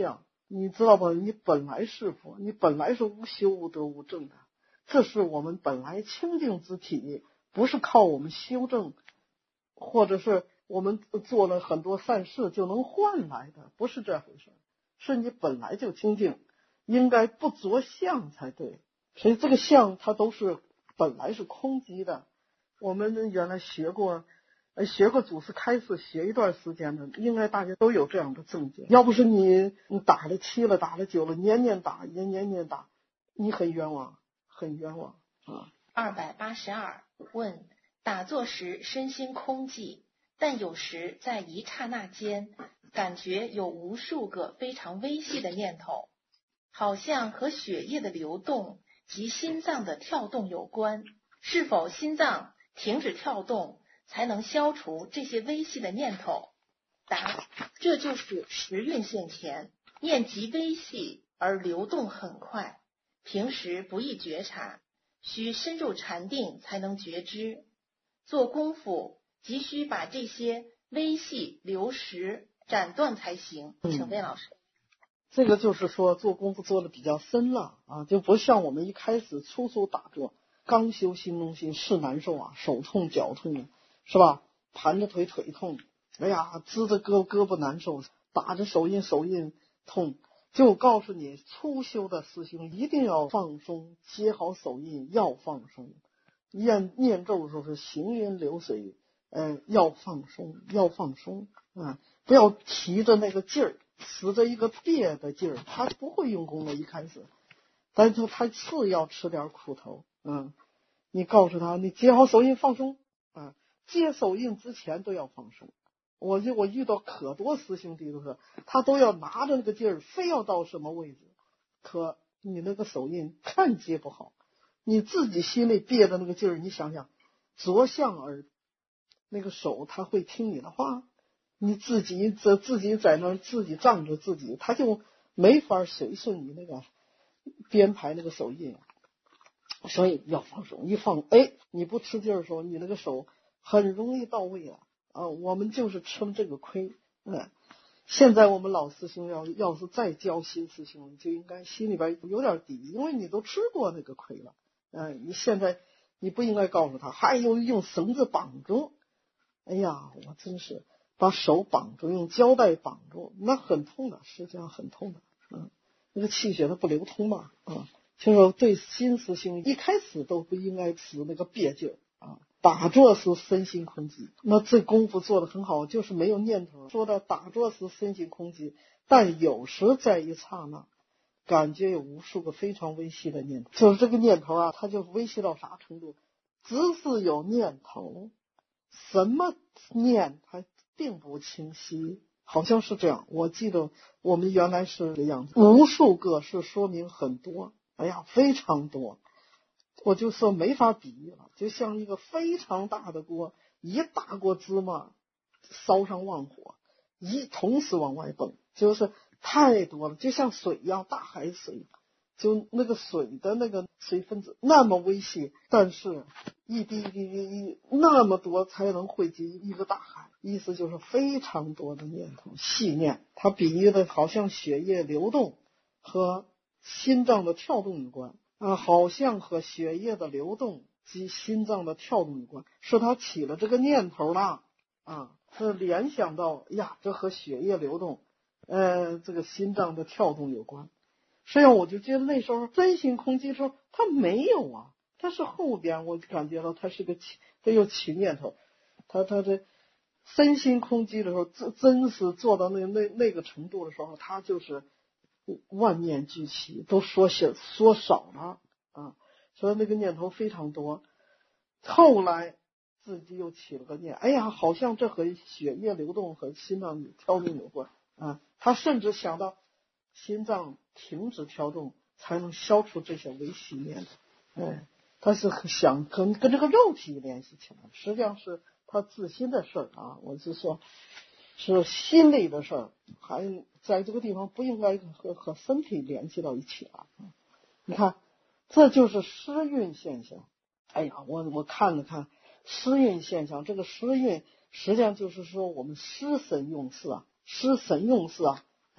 [SPEAKER 2] 你知道吧？你本来是佛，你本来是无修无得无证的，这是我们本来清净之体，不是靠我们修正，或者是我们做了很多善事就能换来的，不是这回事，是你本来就清净，应该不着相才对。所以这个相它都是本来是空寂的。我们原来学过祖师开示，学一段时间的，应该大家都有这样的正见。要不是你打了7了，打了9了，年年打，你很冤枉，很冤枉啊。
[SPEAKER 1] 282问：打坐时身心空寂，但有时在一刹那间，感觉有无数个非常微细的念头，好像和血液的流动及心脏的跳动有关，是否心脏停止跳动才能消除这些微细的念头？答：这就是时运现前，念极微细而流动很快，平时不易觉察，需深入禅定才能觉知。做功夫急需把这些微细流失斩断才行。请问老师。
[SPEAKER 2] 这个就是说做功夫做的比较深了啊，就不像我们一开始初打坐，刚修心中心是难受啊，手痛脚痛是吧？盘着腿痛，哎呀，支着胳膊难受，打着手印痛。就告诉你，初修的师兄一定要放松，接好手印要放松，念咒的时候是行云流水，要放松啊，不要提着那个劲儿，使着一个别的劲儿，他不会用功的一开始，但是他是要吃点苦头。你告诉他，你接好手印放松啊，接手印之前都要放松。我遇到可多师兄弟都是，他都要拿着那个劲儿，非要到什么位置，可你那个手印看接不好，你自己心里憋的那个劲儿，你想想，着相而那个手他会听你的话，你自己在那自己仗着自己，他就没法随顺你那个编排那个手印。所以要放手，一放，你不吃劲儿的时候，你那个手很容易到位了啊。我们就是吃了这个亏。现在我们老师兄要是再教新师兄，就应该心里边有点底，因为你都吃过那个亏了。你现在你不应该告诉他，还有用绳子绑住。哎呀，我真是把手绑住，用胶带绑住，那很痛的，实际上很痛的。那个气血它不流通嘛就说对新师兄一开始都不应该使那个别劲儿啊，打坐时身心空寂，那这功夫做得很好，就是没有念头。说到打坐时身心空寂，但有时在一刹那，感觉有无数个非常微细的念头，就是这个念头啊，它就微细到啥程度？只是有念头，什么念它并不清晰。好像是这样，我记得我们原来是这样子，无数个是说明很多，哎呀，非常多，我就说没法比喻了，就像一个非常大的锅，一大锅芝麻烧上旺火，同时往外蹦，就是太多了，就像水一样，大海水，就那个水的那个水分子那么微细，但是一滴一滴一那么多才能汇集一个大海，意思就是非常多的念头，细念。它比喻的好像血液流动和心脏的跳动有关好像和血液的流动及心脏的跳动有关，是他起了这个念头了是联想到呀，这和血液流动这个心脏的跳动有关。实际上我就觉得那时候身心空寂的时候他没有啊，但是后边我感觉到他又起念头，他这身心空寂的时候真是做到那个程度的时候，他就是万念俱齐，都说少了所以那个念头非常多。后来自己又起了个念，哎呀，好像这和血液流动和心脏跳动有关他甚至想到心脏停止跳动才能消除这些微细念头他是想跟这个肉体联系起来，实际上是他自心的事儿我是说是心理的事儿，还在这个地方不应该和身体联系到一起你看这就是失运现象。哎呀，我看了看失运现象，这个失运实际上就是说我们失神用事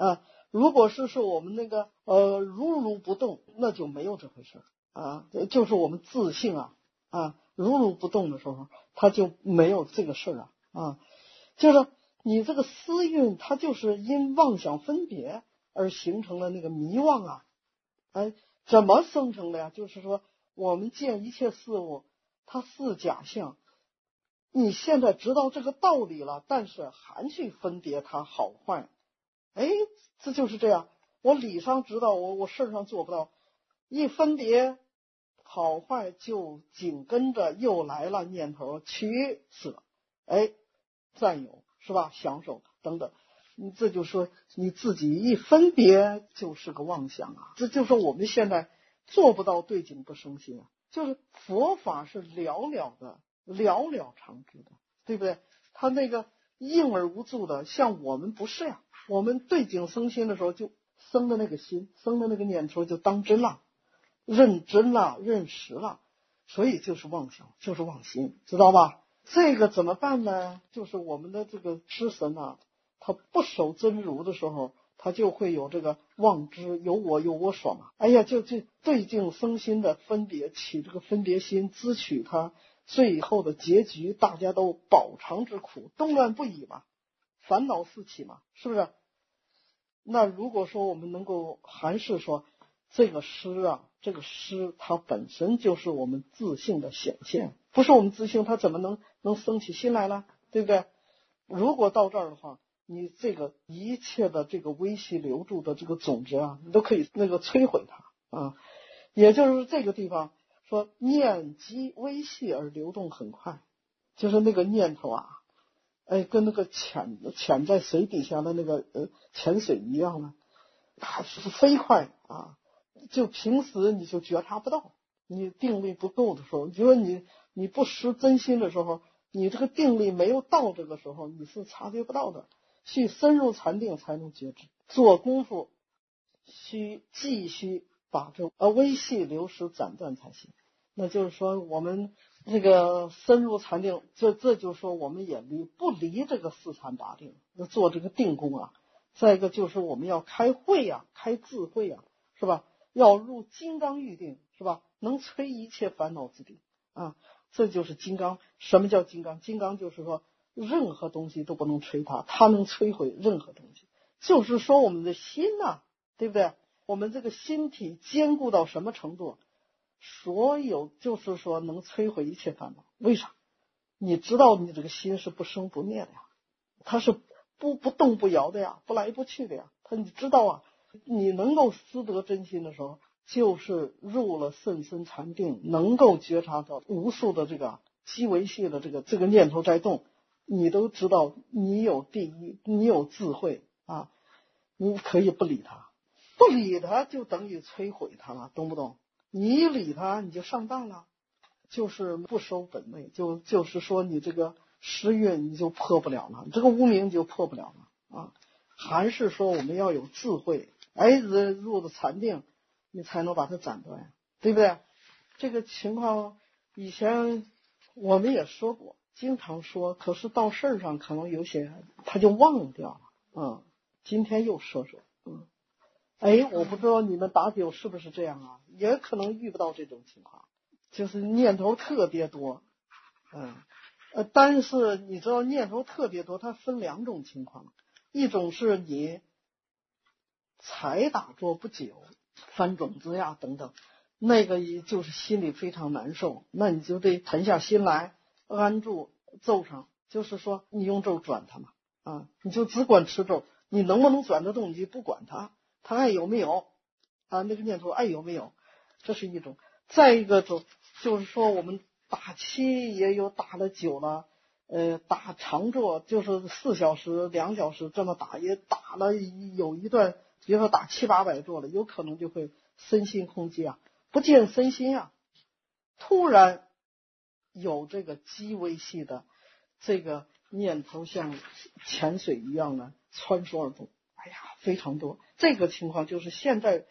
[SPEAKER 2] 如果是说我们那个如如不动，那就没有这回事啊，就是我们自性如如不动的时候，它就没有这个事就是你这个思蕴，它就是因妄想分别而形成了那个迷妄怎么生成的呀？就是说我们见一切事物，它是假象，你现在知道这个道理了，但是还去分别它好坏，这就是这样。我理上知道，我事上做不到，一分别好坏，就紧跟着又来了念头取舍，占有是吧？享受等等，你这就说你自己一分别就是个妄想这就是我们现在做不到对境不生心就是佛法是了了的，了了常知的，对不对？他那个应而无助的，像我们不是呀。我们对境生心的时候，就生的那个心，生的那个念头就当真了，认真了，认实了，所以就是妄想，就是妄心，知道吧？这个怎么办呢？就是我们的这个知神他不守真如的时候，他就会有这个妄知，有我所嘛。就对境生心的分别，起这个分别心，支取他最后的结局，大家都饱尝之苦，动乱不已嘛，烦恼四起嘛，是不是？那如果说我们能够还是说这个诗它本身就是我们自性的显现，不是我们自性，它怎么能生起心来了，对不对？如果到这儿的话，你这个一切的这个微细流注的这个种子你都可以那个摧毁它也就是这个地方说念即微细而流动很快，就是那个念头跟那个潜在水底下的那个潜水一样呢，它是飞快就平时你就觉察不到，你定力不够的时候，就说你不识真心的时候，你这个定力没有到这个时候，你是察觉不到的。去深入禅定才能觉知，做功夫需继续把这微细流失斩断才行。那就是说我们这个深入禅定，这就是说我们也不离这个四禅八定，做这个定功再一个就是我们要开慧开智慧是吧？要入金刚玉定是吧？能摧一切烦恼之地这就是金刚。什么叫金刚？金刚就是说任何东西都不能摧它能摧毁任何东西。就是说我们的心对不对？我们这个心体坚固到什么程度？所有就是说能摧毁一切烦恼。为啥？你知道你这个心是不生不灭的它是不动不摇的不来不去的你知道你能够思得真心的时候，就是入了甚深禅定，能够觉察到无数的这个极为细的这个念头在动，你都知道你有第一，你有智慧你可以不理它，不理它就等于摧毁它了，懂不懂？你一理它你就上当了，就是不守本位，就是说你这个时运你就破不了了，这个无明就破不了了还是说我们要有智慧，入了禅定，你才能把它斩断，对不对？这个情况以前我们也说过，经常说，可是到事儿上可能有些他就忘掉了今天又说我不知道你们打酒是不是这样也可能遇不到这种情况，就是念头特别多但是你知道念头特别多，它分两种情况，一种是你才打坐不久，翻种子等等，那个也就是心里非常难受，那你就得沉下心来，安住咒上，就是说你用咒转它嘛你就只管持咒，你能不能转得动你就不管它爱有没有那个念头爱有没有，这是一种。再一个就是说我们打七也有打了久了打长坐就是4小时2小时这么打，也打了有一段，比如说打700-800坐了，有可能就会身心空寂不见身心突然有这个极微细的这个念头像潜水一样的穿梭而动，非常多。这个情况就是现在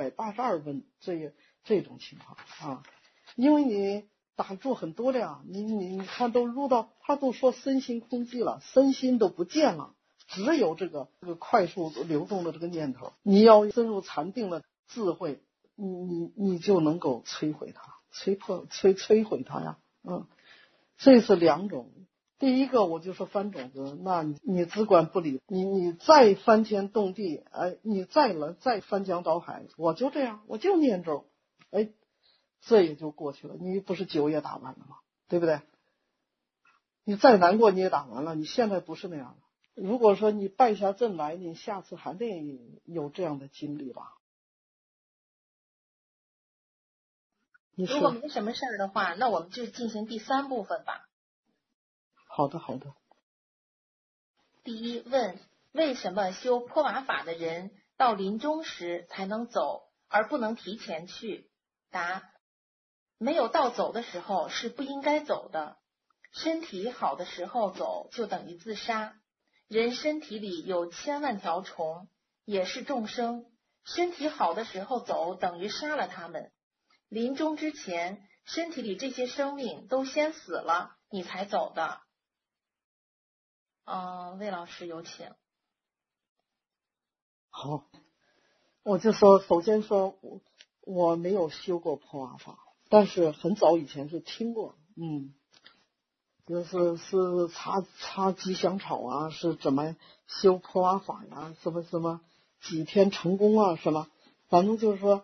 [SPEAKER 2] 282问这种情况因为你打坐很多了你看都入到，他都说身心空寂了，身心都不见了， 只有这个快速流动的这个念头，你要深入禅定的智慧，你就能够摧毁它，摧毁它呀。这是两种。第一个我就说翻种子，那你只管不理，你再翻天动地，你再翻江倒海，我就这样，我就念咒，这也就过去了。你不是9也打完了吗？对不对？你再难过你也打完了，你现在不是那样的。如果说你败下阵来，你下次还得有这样的经历吧。
[SPEAKER 1] 如果没什么事儿的话，那我们就进行第3部分吧。
[SPEAKER 2] 好的。
[SPEAKER 1] 第一，问为什么修破瓦法的人到临终时才能走，而不能提前去？答：没有到走的时候是不应该走的。身体好的时候走就等于自杀。人身体里有千万条虫，也是众生。身体好的时候走等于杀了他们。临终之前，身体里这些生命都先死了，你才走的。魏老师有请。
[SPEAKER 2] 好，我就说，首先说我没有修过破瓦法，但是很早以前是听过，是插吉祥草啊，是怎么修破瓦法呀，什么几天成功啊，什么，反正就是说，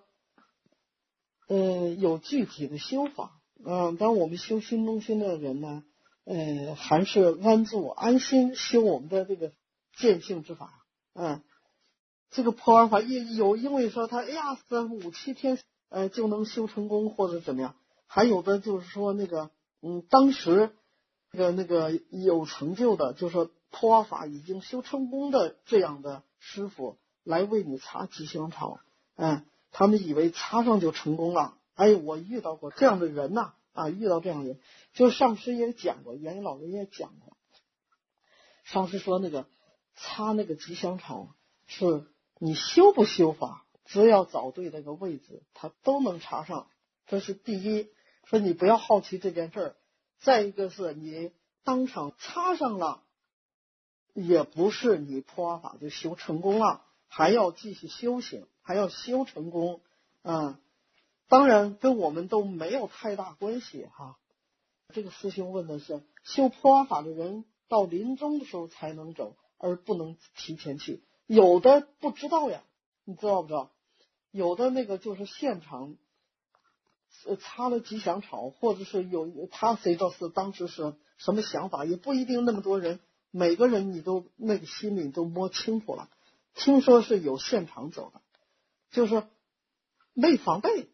[SPEAKER 2] 有具体的修法，当我们修心中心的人呢，还是安住安心修我们的这个见性之法，这个破瓦法因为说他这5-7天就能修成功或者怎么样，还有的就是说当时那个有成就的，就是说破瓦法已经修成功的这样的师傅来为你插吉祥草，他们以为插上就成功了。我遇到过这样的人呐，遇到这样的人，就是上师也讲过，元老人也讲过，上师说插那个吉祥草是你修不修法，只要找对那个位置，它都能插上。这是第一，说你不要好奇这件事儿。再一个是你当场插上了，也不是你破瓦法就修成功了，还要继续修行，还要修成功。当然跟我们都没有太大关系哈。这个师兄问的是修破瓦法的人到临终的时候才能走，而不能提前去。有的不知道呀，你知道不知道？有的就是现场插了吉祥草，或者是他谁知道是当时是什么想法，也不一定那么多人，每个人你都心里都摸清楚了。听说是有现场走的，就是没防备，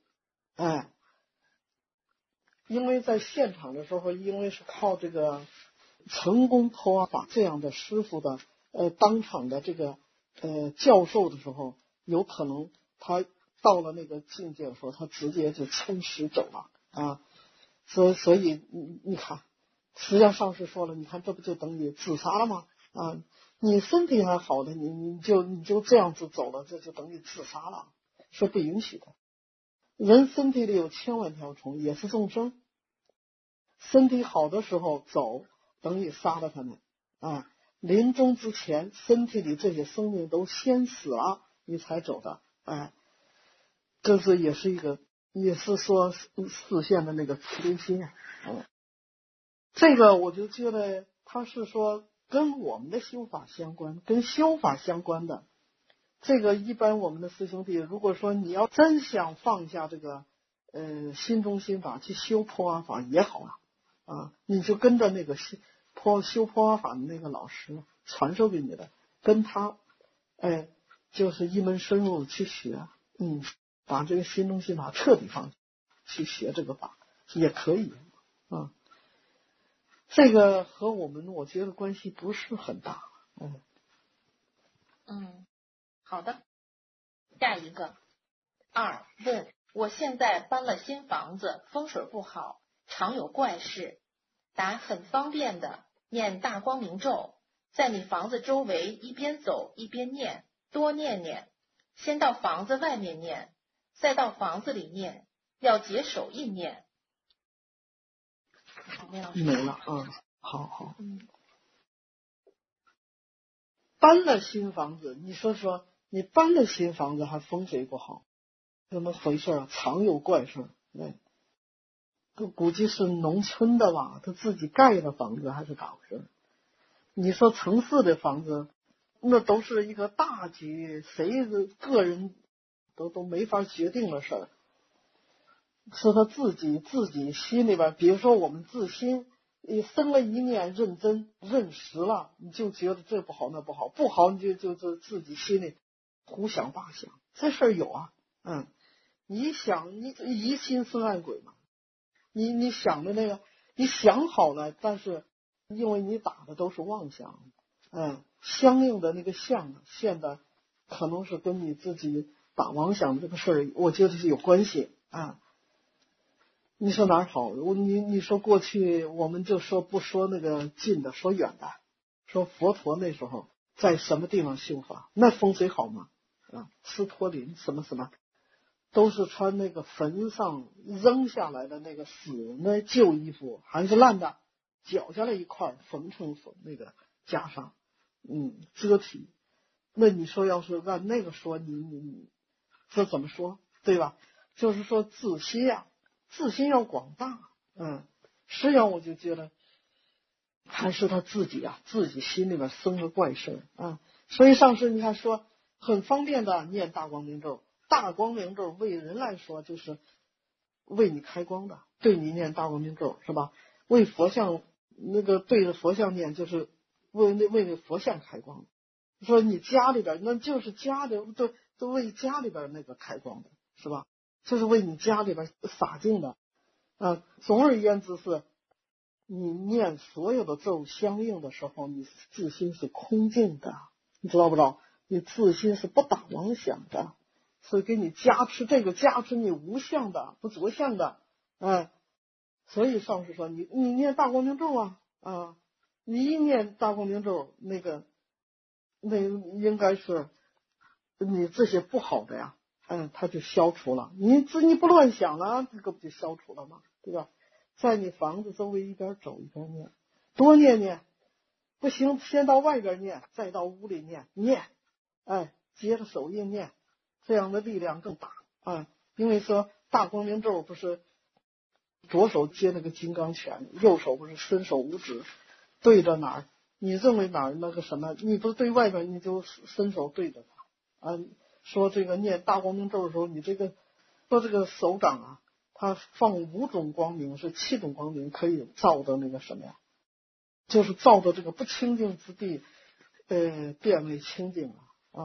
[SPEAKER 2] 因为在现场的时候，因为是靠这个成功破瓦法这样的师傅的当场的这个教授的时候，有可能他到了那个境界的时候，他直接就撑死走了所以你看，实际上上师说了，你看这不就等于自杀了吗？你身体还好的，你就这样子走了，这就等于自杀了，是不允许的。人身体里有千万条虫，也是众生。身体好的时候走，等于杀了他们临终之前，身体里这些生命都先死了，你才走的。这是也是说实现的那个慈悲心这个我就觉得他是说跟我们的修法相关，跟修法相关的。这个一般我们的师兄弟，如果说你要真想放下这个心中心法去修破瓦法也好你就跟着那个修破瓦法的那个老师传授给你的，跟他就是一门深入去学，把这个心中心法彻底放下，去学这个法也可以这个和我们我觉得关系不是很大。
[SPEAKER 1] 好的。下一个。2，问我现在搬了新房子，风水不好，常有怪事。答：很方便的，念大光明咒，在你房子周围一边走一边念，多念念。先到房子外面念，再到房子里念，要结手印念。
[SPEAKER 2] 没了好。 搬了新房子，你说说，你搬了新房子还风水不好，怎么回事啊？常有怪事。都估计是农村的吧，他自己盖的房子还是咋回事？你说城市的房子，那都是一个大局，谁个人都没法决定的事儿，是他自己心里边，比如说我们自心，你生了一念认真认实了，你就觉得这不好那不好，不好你就自己心里胡想八想，这事儿有啊。你想你疑心生暗鬼嘛，你想的那个，你想好了，但是因为你打的都是妄想，相应的那个相现在可能是跟你自己打妄想这个事儿，我觉得是有关系啊。你说哪儿好？你说过去我们就说不说那个近的，说远的，说佛陀那时候在什么地方修法，那风水好吗？斯托林什么什么，都是穿那个坟上扔下来的那个死人的旧衣服，还是烂的，绞下来一块缝成那个袈裟，遮体。那你说要是按那个说，你这怎么说，对吧？就是说自心呀，自心要广大。实际上我就觉得还是他自己自己心里面生了怪事啊。所以上师你看说很方便的念大光明咒，大光明咒为人来说就是为你开光的，对你念大光明咒是吧？为佛像那个对着佛像念，就是为那佛像开光。说你家里边那就是家里都为家里边那个开光的是吧？就是为你家里边洒净的总而言之是你念所有的咒相应的时候，你自心是空净的，你知道不知道？你自心是不打妄想的，是给你加持，这个加持你无相的不着相的。所以上师说你念大光明咒你一念大光明咒，那应该是你这些不好的呀，它就消除了。你不乱想了，这个不就消除了吗？对吧？在你房子周围一边走一边念，多念，不行先到外边念，再到屋里念，接着手印念，这样的力量更大因为说大光明咒不是左手接那个金刚拳，右手不是伸手五指对着哪儿，你认为哪儿那个什么，你不是对外边你就伸手对着它说这个念大光明咒的时候，你这个说这个手掌它放5种光明，是7种光明可以照的那个什么呀，就是照的这个不清净之地变为清净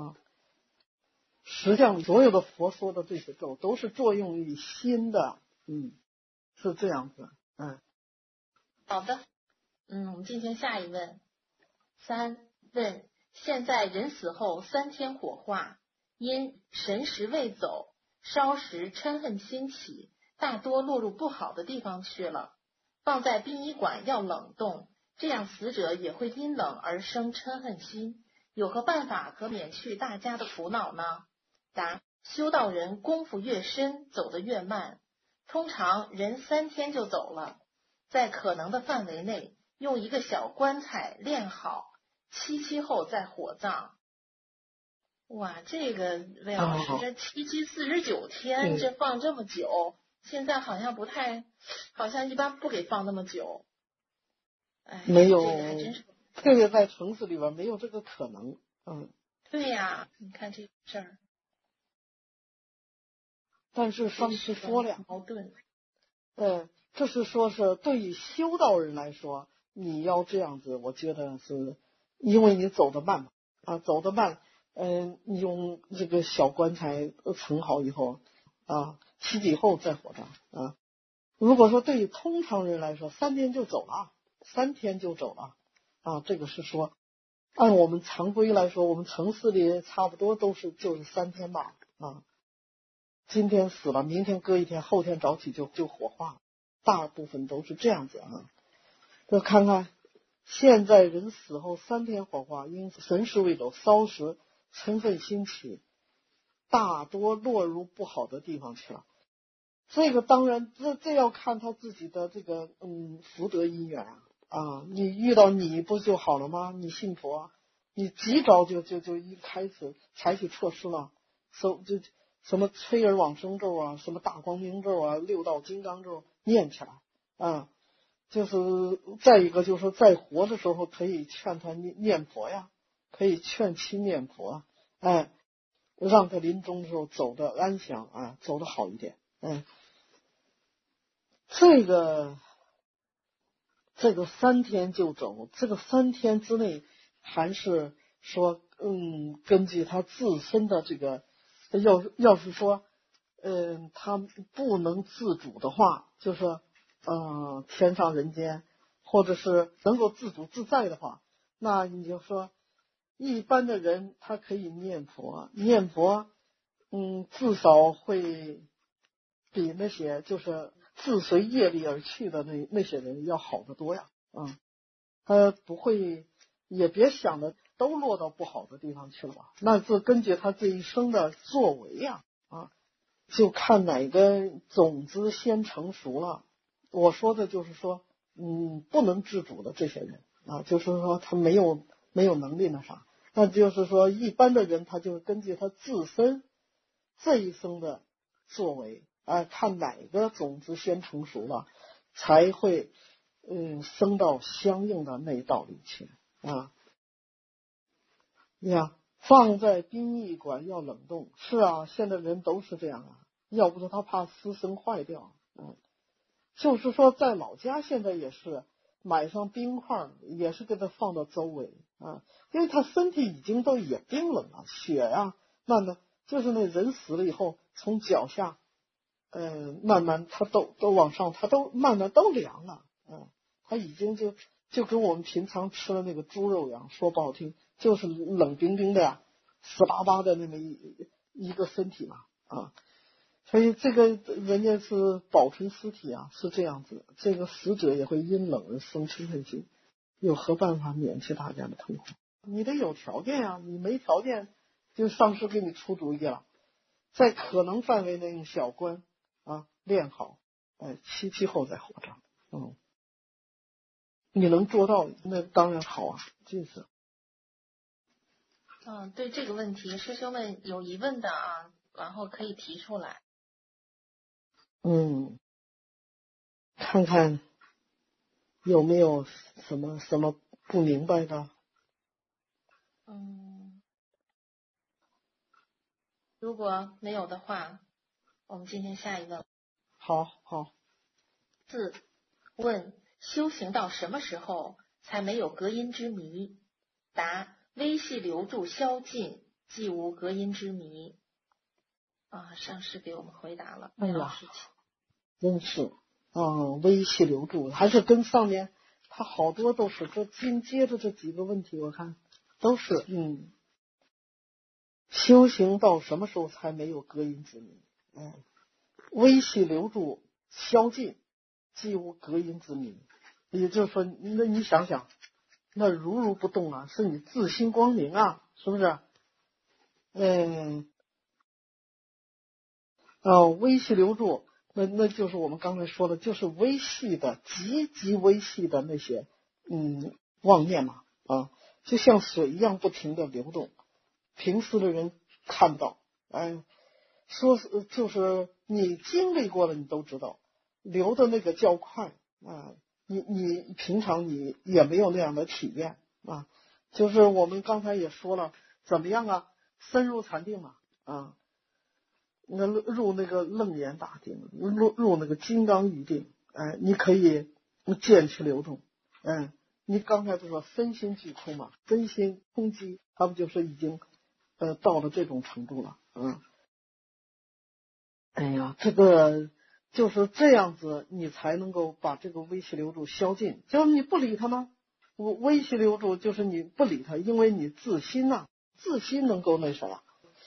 [SPEAKER 2] 实际上所有的佛说的这些咒都是作用于心的是这样子
[SPEAKER 1] 好的，我们进行下一问。问：现在人死后3天火化，因神识未走，烧时嗔恨心起，大多落入不好的地方去了。放在殡仪馆要冷冻，这样死者也会因冷而生嗔恨心。有何办法可免去大家的苦恼呢？答：修道人功夫越深，走得越慢。通常人3天就走了，在可能的范围内，用一个小棺材炼好，7期后再火葬。哇，这个魏老师，这7期49天，这放这么久，现在好像不太，好像一般不给放那么久。
[SPEAKER 2] 没有，
[SPEAKER 1] 这个还真是，
[SPEAKER 2] 特别在城市里边没有这个可能。
[SPEAKER 1] 对呀，你看这事儿。
[SPEAKER 2] 但是上次说了，
[SPEAKER 1] 矛盾。
[SPEAKER 2] 这是说是对于修道人来说，你要这样子，我觉得是因为你走得慢走得慢，你用这个小棺材盛好以后7几后再火葬如果说对于通常人来说，3天就走了，3天就走了这个是说按我们常规来说，我们城市里差不多就是3天吧今天死了，明天隔一天，后天早起就火化了，大部分都是这样子那看看现在人死后3天火化，因神识未走，烧时嗔恨心起，大多落入不好的地方去了。这个当然这要看他自己的这个福德因缘你遇到你不就好了吗？你信佛， 你及早就一开始采取措施了，什么催而往生咒啊，什么大光明咒啊，六道金刚咒念起来啊。就是再一个就是说，在活的时候可以劝他念佛呀，可以劝其念佛，哎，让他临终的时候走得安详啊，走得好一点。这个3天就走，这个3天之内还是说根据他自身的这个，要是说他不能自主的话，就是说天上人间，或者是能够自主自在的话，那你就说一般的人他可以念佛，至少会比那些就是自随业力而去的那些人要好得多呀。他不会，也别想着都落到不好的地方去了吧？那是根据他这一生的作为呀，就看哪个种子先成熟了。我说的就是说，不能自主的这些人啊，就是说他没有能力那啥，那就是说一般的人他就根据他自身这一生的作为看哪个种子先成熟了，才会升到相应的那一道里去啊。你看，放在殡仪馆要冷冻，是啊，现在人都是这样啊，要不是他怕私生坏掉。就是说在老家现在也是买上冰块，也是给他放到周围啊，因为他身体已经都也冰冷了，血呀，慢慢就是那人死了以后，从脚下慢慢他都往上，他都慢慢都凉了。他已经就跟我们平常吃的那个猪肉一样，说不好听就是冷冰冰的呀，湿巴巴的那么一个身体嘛啊。所以这个人家是保存尸体啊，是这样子，这个死者也会因冷而生嗔恨心，有何办法免去大家的痛苦？你得有条件啊，你没条件，就上师给你出主意了，在可能范围内用小观练好，七后再活着。你能做到，那当然好啊，就是。
[SPEAKER 1] 对这个问题，师兄们有疑问的啊，然后可以提出来。
[SPEAKER 2] 看看有没有什么不明白的。
[SPEAKER 1] 如果没有的话，我们进行下一个。
[SPEAKER 2] 好。
[SPEAKER 1] 4问：修行到什么时候才没有隔音之谜？答：微细流注消尽，即无隔音之谜。上师给我们回答了这样事情。
[SPEAKER 2] 真是微细流注还是跟上面他好多都是这紧接着这几个问题，我看都是修行到什么时候才没有隔音之谜？微细流注消尽，即无隔音之谜。也就是说，那你想想，那如不动啊，是你自心光明啊，是不是？微细流注，那就是我们刚才说的，就是微细的、极微细的那些妄念嘛就像水一样不停的流动，平时的人看不到，说就是你经历过了，你都知道，流的那个较快你平常你也没有那样的体验就是我们刚才也说了，怎么样啊？深入禅定嘛那入那个楞严大定，入那个金刚喻定，你可以见其流动，你刚才不说身心俱空嘛，身心空寂，他不就是已经到了这种程度了这个就是这样子，你才能够把这个微细流注消尽。就是你不理他吗？微细流注就是你不理他，因为你自心自心能够那啥，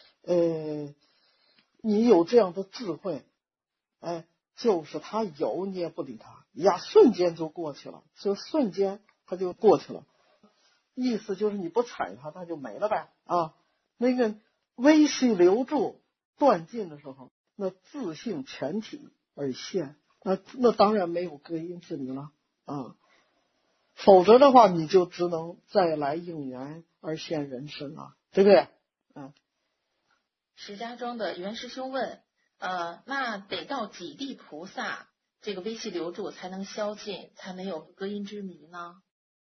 [SPEAKER 2] 你有这样的智慧，就是他有你也不理他瞬间就过去了，就瞬间他就过去了。意思就是你不睬他，他就没了呗那个微细流注断尽的时候，那自性全体而现，那当然没有隔音之谜了否则的话，你就只能再来应缘， 而现人身啊，对不对？
[SPEAKER 1] 石家庄的袁师兄问，那得到几地菩萨这个微细流注才能消尽，才没有隔音之谜呢？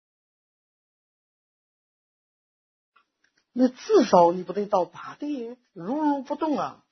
[SPEAKER 2] 那至少你不得到八地，如不动啊。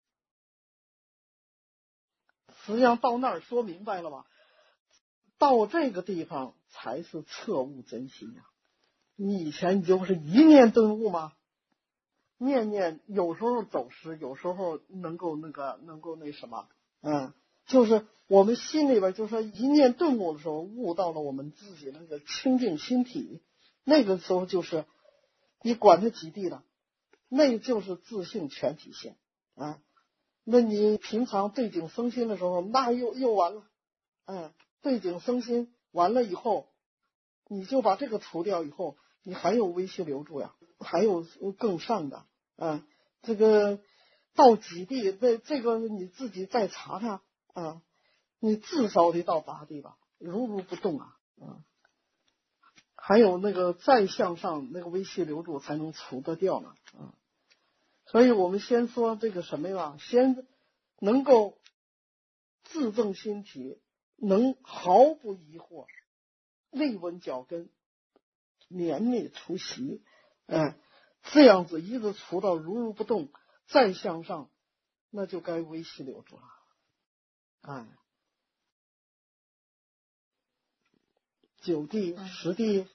[SPEAKER 2] 实际上到那儿说明白了吧？到这个地方才是彻悟真心呀。你以前你就是一念顿悟吗？念念有时候走失，有时候能够那什么，就是我们心里边就说一念顿悟的时候，悟到了我们自己那个清净心体，那个时候就是你管它几地了，那就是自性全体现啊。那你平常对境生心的时候，那又完了，对境生心完了以后，你就把这个除掉以后，你还有微细留住呀，还有更上的，这个到几地，这个你自己再查查啊，你至少得到八地吧，如不动啊，还有那个再向上那个微细留住才能除得掉呢，所以我们先说这个什么呀？先能够自证心体，能毫不疑惑，内稳脚跟，绵密除习，这样子一直除到如不动，再向上，那就该微细留住了。9地、10地，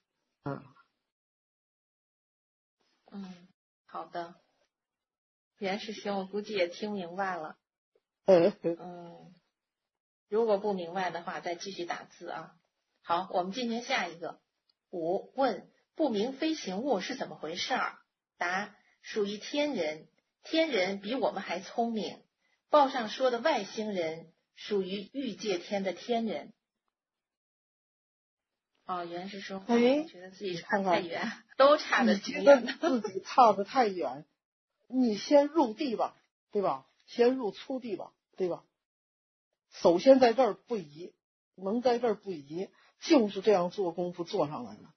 [SPEAKER 1] 好的。袁师兄，我估计也听明白了。如果不明白的话，再继续打字啊。好，我们进行下一个。5问：不明飞行物是怎么回事？答：属于天人，天人比我们还聪明。报上说的外星人属于欲界天的天人。袁师兄，觉得自己差得太远，都差得挺远的。
[SPEAKER 2] 自己差得太远，你先入地吧，对吧？先入初地吧，对吧？首先在这儿不移，能在这儿不移，就是这样做功夫做上来了。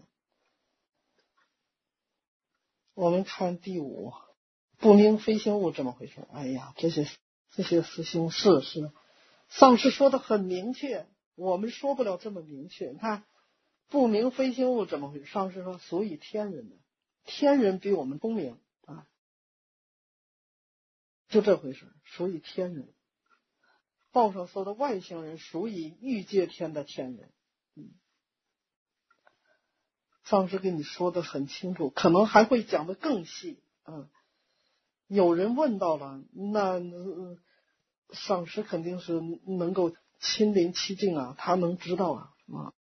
[SPEAKER 2] 我们看第5，不明飞行物怎么回事？哎呀，这些师兄是上师说的很明确，我们说不了这么明确。你看不明飞行物怎么回事？上师说属于天人的，天人比我们聪明啊，就这回事，属于天人。报上说的外星人属于欲界天的天人。上师跟你说的很清楚，可能还会讲得更细。有人问到了，那上师肯定是能够亲临其境啊，他能知道啊。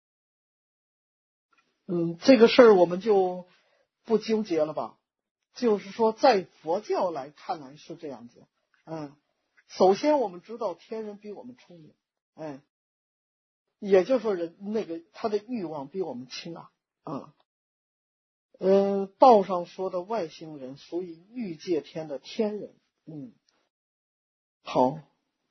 [SPEAKER 2] 这个事儿我们就不纠结了吧。就是说，在佛教来看来是这样子。首先我们知道天人比我们聪明，也就是说他的欲望比我们轻啊。道上说的外星人属于欲界天的天人。好。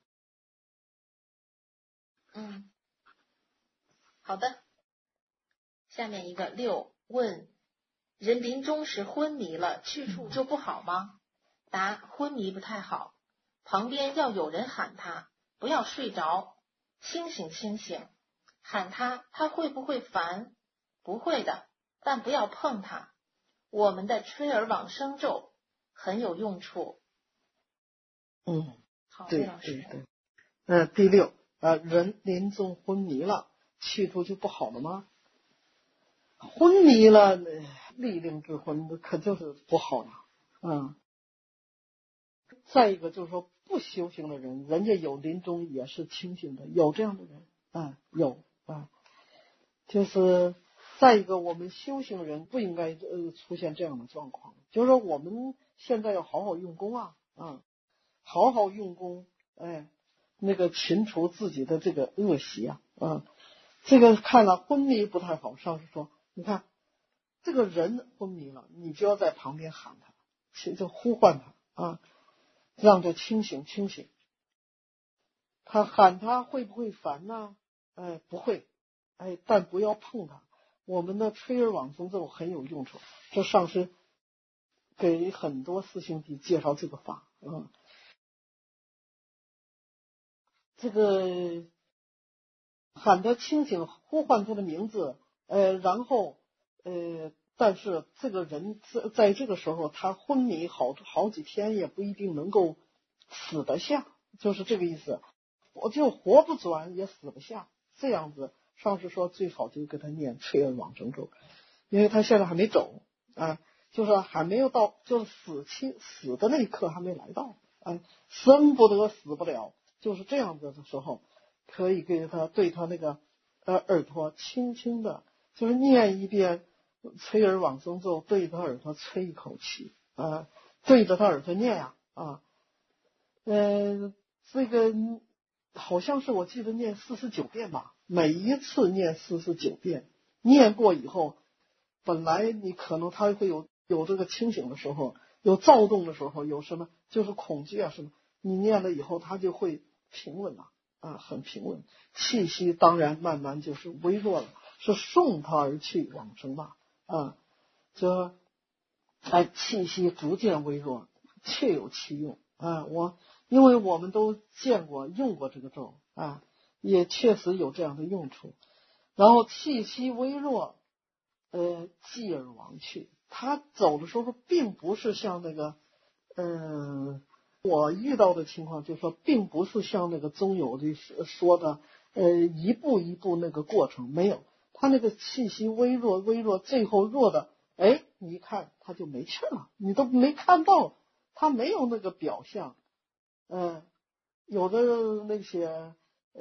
[SPEAKER 1] 好的。下面一个6问：人临终时昏迷了，去处就不好吗？答：昏迷不太好，旁边要有人喊他，不要睡着，清醒清醒。喊他，他会不会烦？不会的，但不要碰他。我们的吹耳往生咒很有用处。好，魏老师。
[SPEAKER 2] 第6，人临终昏迷了，去处就不好了吗？昏迷了，立令之昏可就是不好了。再一个就是说，不修行的人，人家有临终也是清醒的，有这样的人，有就是再一个，我们修行人不应该出现这样的状况，就是说我们现在要好好用功好好用功，那个勤除自己的这个恶习这个看了昏迷不太好，上师说，你看这个人昏迷了，你就要在旁边喊他，就呼唤他让他清醒清醒。他喊他会不会烦呢？不会，但不要碰他， 我们的催而往生咒很有用处。这上师给很多师兄弟介绍这个法这个喊他清醒，呼唤他的名字，然后但是这个人在这个时候他昏迷好几天也不一定能够死得下，就是这个意思。我就活不转也死不下，这样子上师说最好就给他念催而往生咒，因为他现在还没走就是还没有到，就是死的那一刻还没来到生不得死不了，就是这样子的时候，可以给他对他那个耳朵轻轻的，就是念一遍催而往生咒，对他耳朵吹一口气对着他耳朵念这个好像是我记得念49遍吧，每一次念49遍，念过以后，本来你可能他会有这个清醒的时候，有躁动的时候，有什么就是恐惧什么，你念了以后他就会平稳了很平稳，气息当然慢慢就是微弱了，是送他而去往生吧这气息逐渐微弱，确有其用因为我们都见过用过这个咒也确实有这样的用处。然后气息微弱继而亡去，他走的时候并不是像那个我遇到的情况就是说并不是像那个宗友的说的一步一步那个过程，没有，他那个气息微弱，最后弱的你一看他就没气了，你都没看到，他没有那个表象有的那些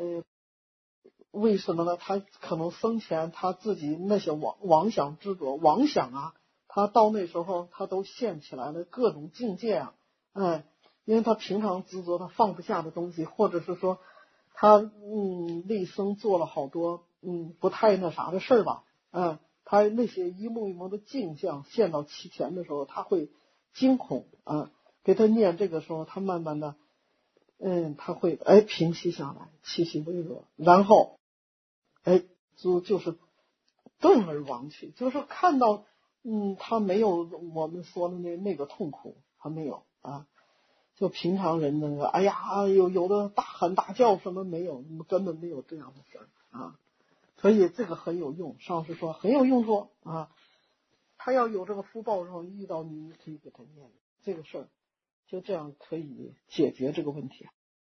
[SPEAKER 2] 为什么呢？他可能生前他自己那些妄想执着，妄想他到那时候他都现起来了各种境界因为他平常执着他放不下的东西，或者是说他内生做了好多不太那啥的事儿吧他那些一幕一幕的镜像现到其前的时候，他会惊恐给他念这个时候，他慢慢的他会平息下来，气息微弱，然后就是顿而亡去，就是看到他没有我们说的那个痛苦，他没有就平常人那个有的大喊大叫什么没有，根本没有这样的事儿所以这个很有用，上师说很有用处他要有这个福报的时候遇到你可以给他念这个事儿，就这样可以解决这个问题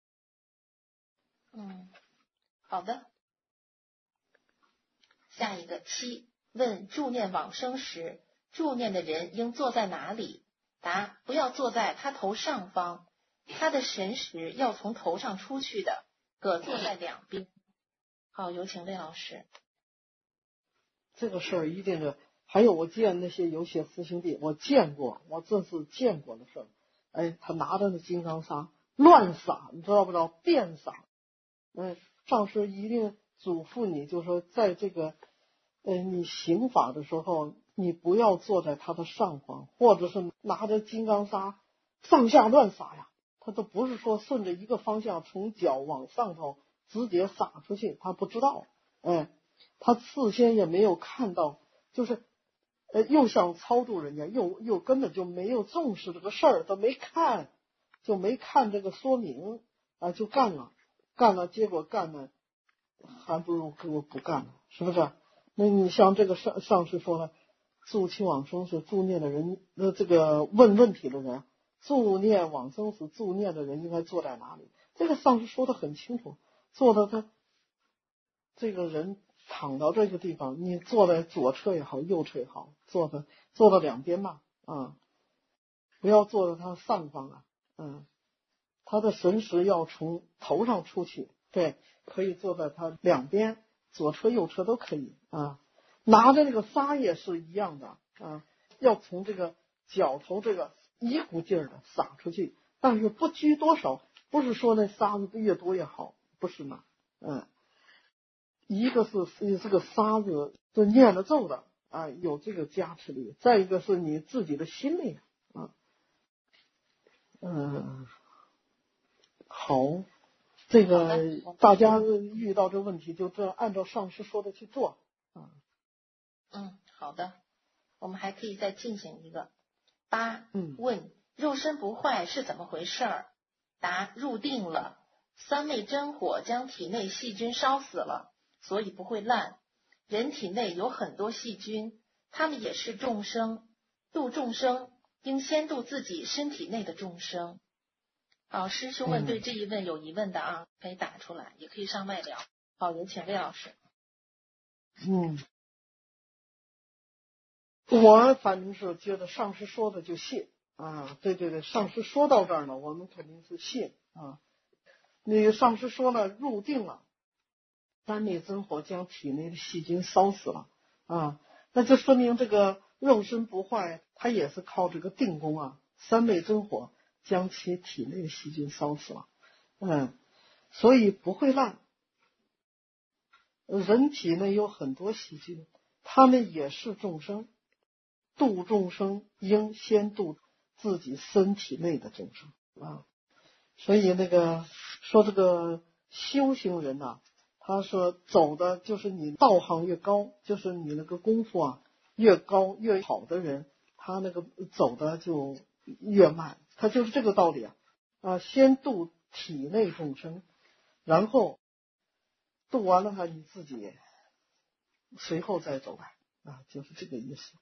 [SPEAKER 1] 好的。下一个7，问助念往生时，助念的人应坐在哪里？答：不要坐在他头上方，他的神识要从头上出去的，各坐在两边。好，有请魏老师。
[SPEAKER 2] 这个事儿一定的。还有我见那些有些师兄弟，我见过，我这是见过的事儿他拿着那金刚砂乱撒，你知道不知道？遍撒上师一定嘱咐你，就是说在这个你行法的时候，你不要坐在他的上方，或者是拿着金刚砂上下乱撒他都不是说顺着一个方向从脚往上头直接撒出去，他不知道他事先也没有看到，就是又想超度人家，又根本就没有重视这个事儿，都没看，就没看这个说明就干了，结果干了还不如给我不干了，是不是？那你像这个上师说了，助其往生是助念的人，这个问问题的人，助念往生时助念的人应该坐在哪里？这个上师说的很清楚，坐到他这个人躺到这个地方，你坐在左侧也好，右侧也好，坐到两边吧不要坐在他上方他的神识要从头上出去，对，可以坐在他两边，左侧右侧都可以拿着那个沙也是一样的要从这个脚头这个一股劲儿的撒出去，但是不拘多少，不是说那沙子越多越好，不是嘛一个是这个沙子是念了咒的有这个加持力，再一个是你自己的心力好，这个大家遇到这个问题就这按照上师说的去做
[SPEAKER 1] 好的，我们还可以再进行一个。8，问肉身不坏是怎么回事儿？答：入定了，三昧真火将体内细菌烧死了，所以不会烂。人体内有很多细菌，它们也是众生，度众生应先度自己身体内的众生。好，师兄们对这一问有疑问的啊，可以打出来，也可以上麦聊。好，有请魏老师。
[SPEAKER 2] 我反正是觉得上师说的就信啊，对，上师说到这儿呢，我们肯定是信啊。那个上师说了，入定了，三昧真火将体内的细菌烧死了啊，那就说明这个肉身不坏，它也是靠这个定功啊，三昧真火将其体内的细菌烧死了，所以不会烂。人体内有很多细菌，它们也是众生，度众生应先度自己身体内的众生啊。所以那个说这个修行人呐，他说走的就是你道行越高，就是你那个功夫啊越高越好的人，他那个走的就越慢，他就是这个道理啊，先度体内众生，然后度完了他你自己随后再走来啊，就是这个意思。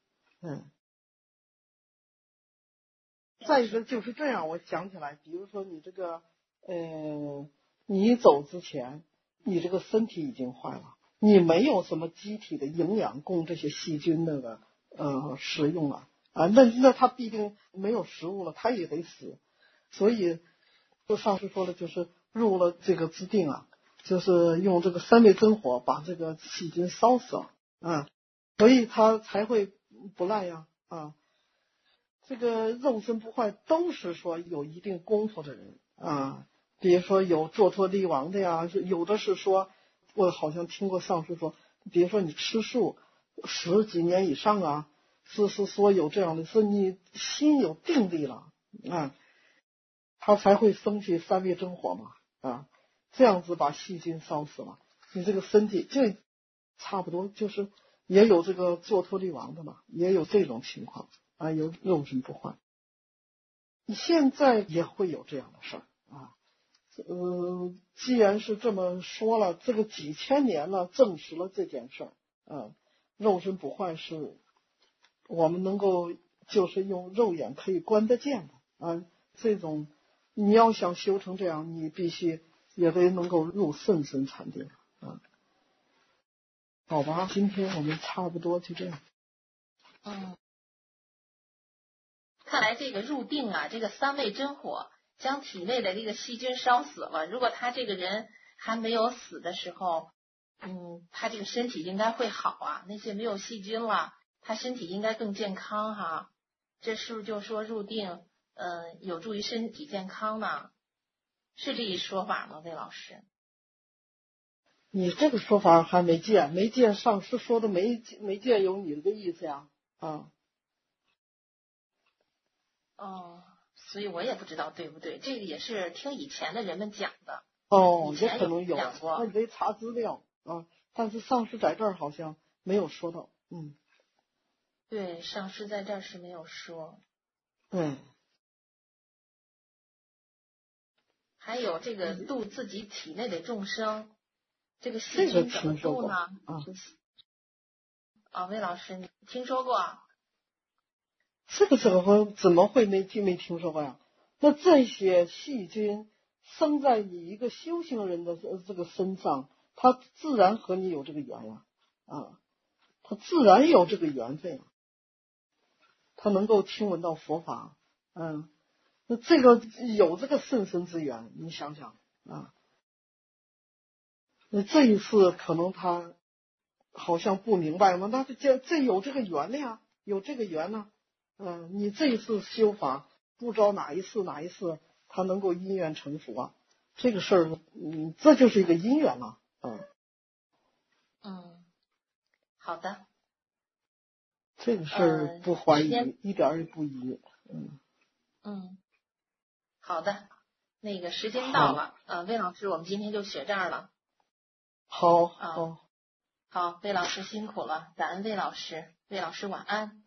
[SPEAKER 2] 再一个就是这样，我讲起来，比如说你这个你走之前，你这个身体已经坏了，你没有什么机体的营养供这些细菌那个食用了啊，那它必定没有食物了，它也得死。所以就上次说的就是入了这个之定啊，就是用这个三昧真火把这个细菌烧死了啊，所以它才会不烂呀啊。这个肉身不坏都是说有一定功夫的人啊，比如说有做托利王的呀，有的是说，我好像听过上师说，比如说你吃素10几年以上啊，是说有这样的，是你心有定力了啊，他才会升起三昧真火嘛啊，这样子把细菌烧死了，你这个身体就差不多就是也有这个做托利王的嘛，也有这种情况。啊，有肉身不坏，你现在也会有这样的事儿啊。既然是这么说了，这个几千年了，证实了这件事儿啊，肉身不坏是我们能够就是用肉眼可以观得见的啊。这种你要想修成这样，你必须也得能够入甚深禅定啊。好吧，今天我们差不多就这样。
[SPEAKER 1] 看来这个入定啊，这个三昧真火将体内的这个细菌烧死了。如果他这个人还没有死的时候，他这个身体应该会好啊。那些没有细菌了，他身体应该更健康哈。这是不是就说入定，有助于身体健康呢？是这一说法吗，魏老师？
[SPEAKER 2] 你这个说法还没见上师说的没见有你这个意思呀啊。
[SPEAKER 1] 所以我也不知道对不对，这个也是听以前的人们讲的。
[SPEAKER 2] 也可能有，那你得查资料啊。但是上师在这儿好像没有说到，
[SPEAKER 1] 对，上师在这儿是没有说。还有这个度自己体内的众生，这个细菌怎么度呢？魏老师，你听说过？
[SPEAKER 2] 这个怎么会没听说过呀？那这些细菌生在你一个修行人的这个身上，它自然和你有这个缘了啊，它自然有这个缘分，它能够听闻到佛法，那这个有这个甚深之缘，你想想啊，那这一次可能他好像不明白嘛，那这有这个缘了呀，有这个缘呢。你这一次修法，不知道哪一次他能够因缘成佛啊，这个事儿，这就是一个因缘了，
[SPEAKER 1] 好的，
[SPEAKER 2] 这个事儿不怀疑，一点也不疑，
[SPEAKER 1] 好的，那个时间到了，魏老师，我们今天就学这儿了。
[SPEAKER 2] 好。
[SPEAKER 1] 好，魏老师辛苦了，感恩魏老师，魏老师晚安。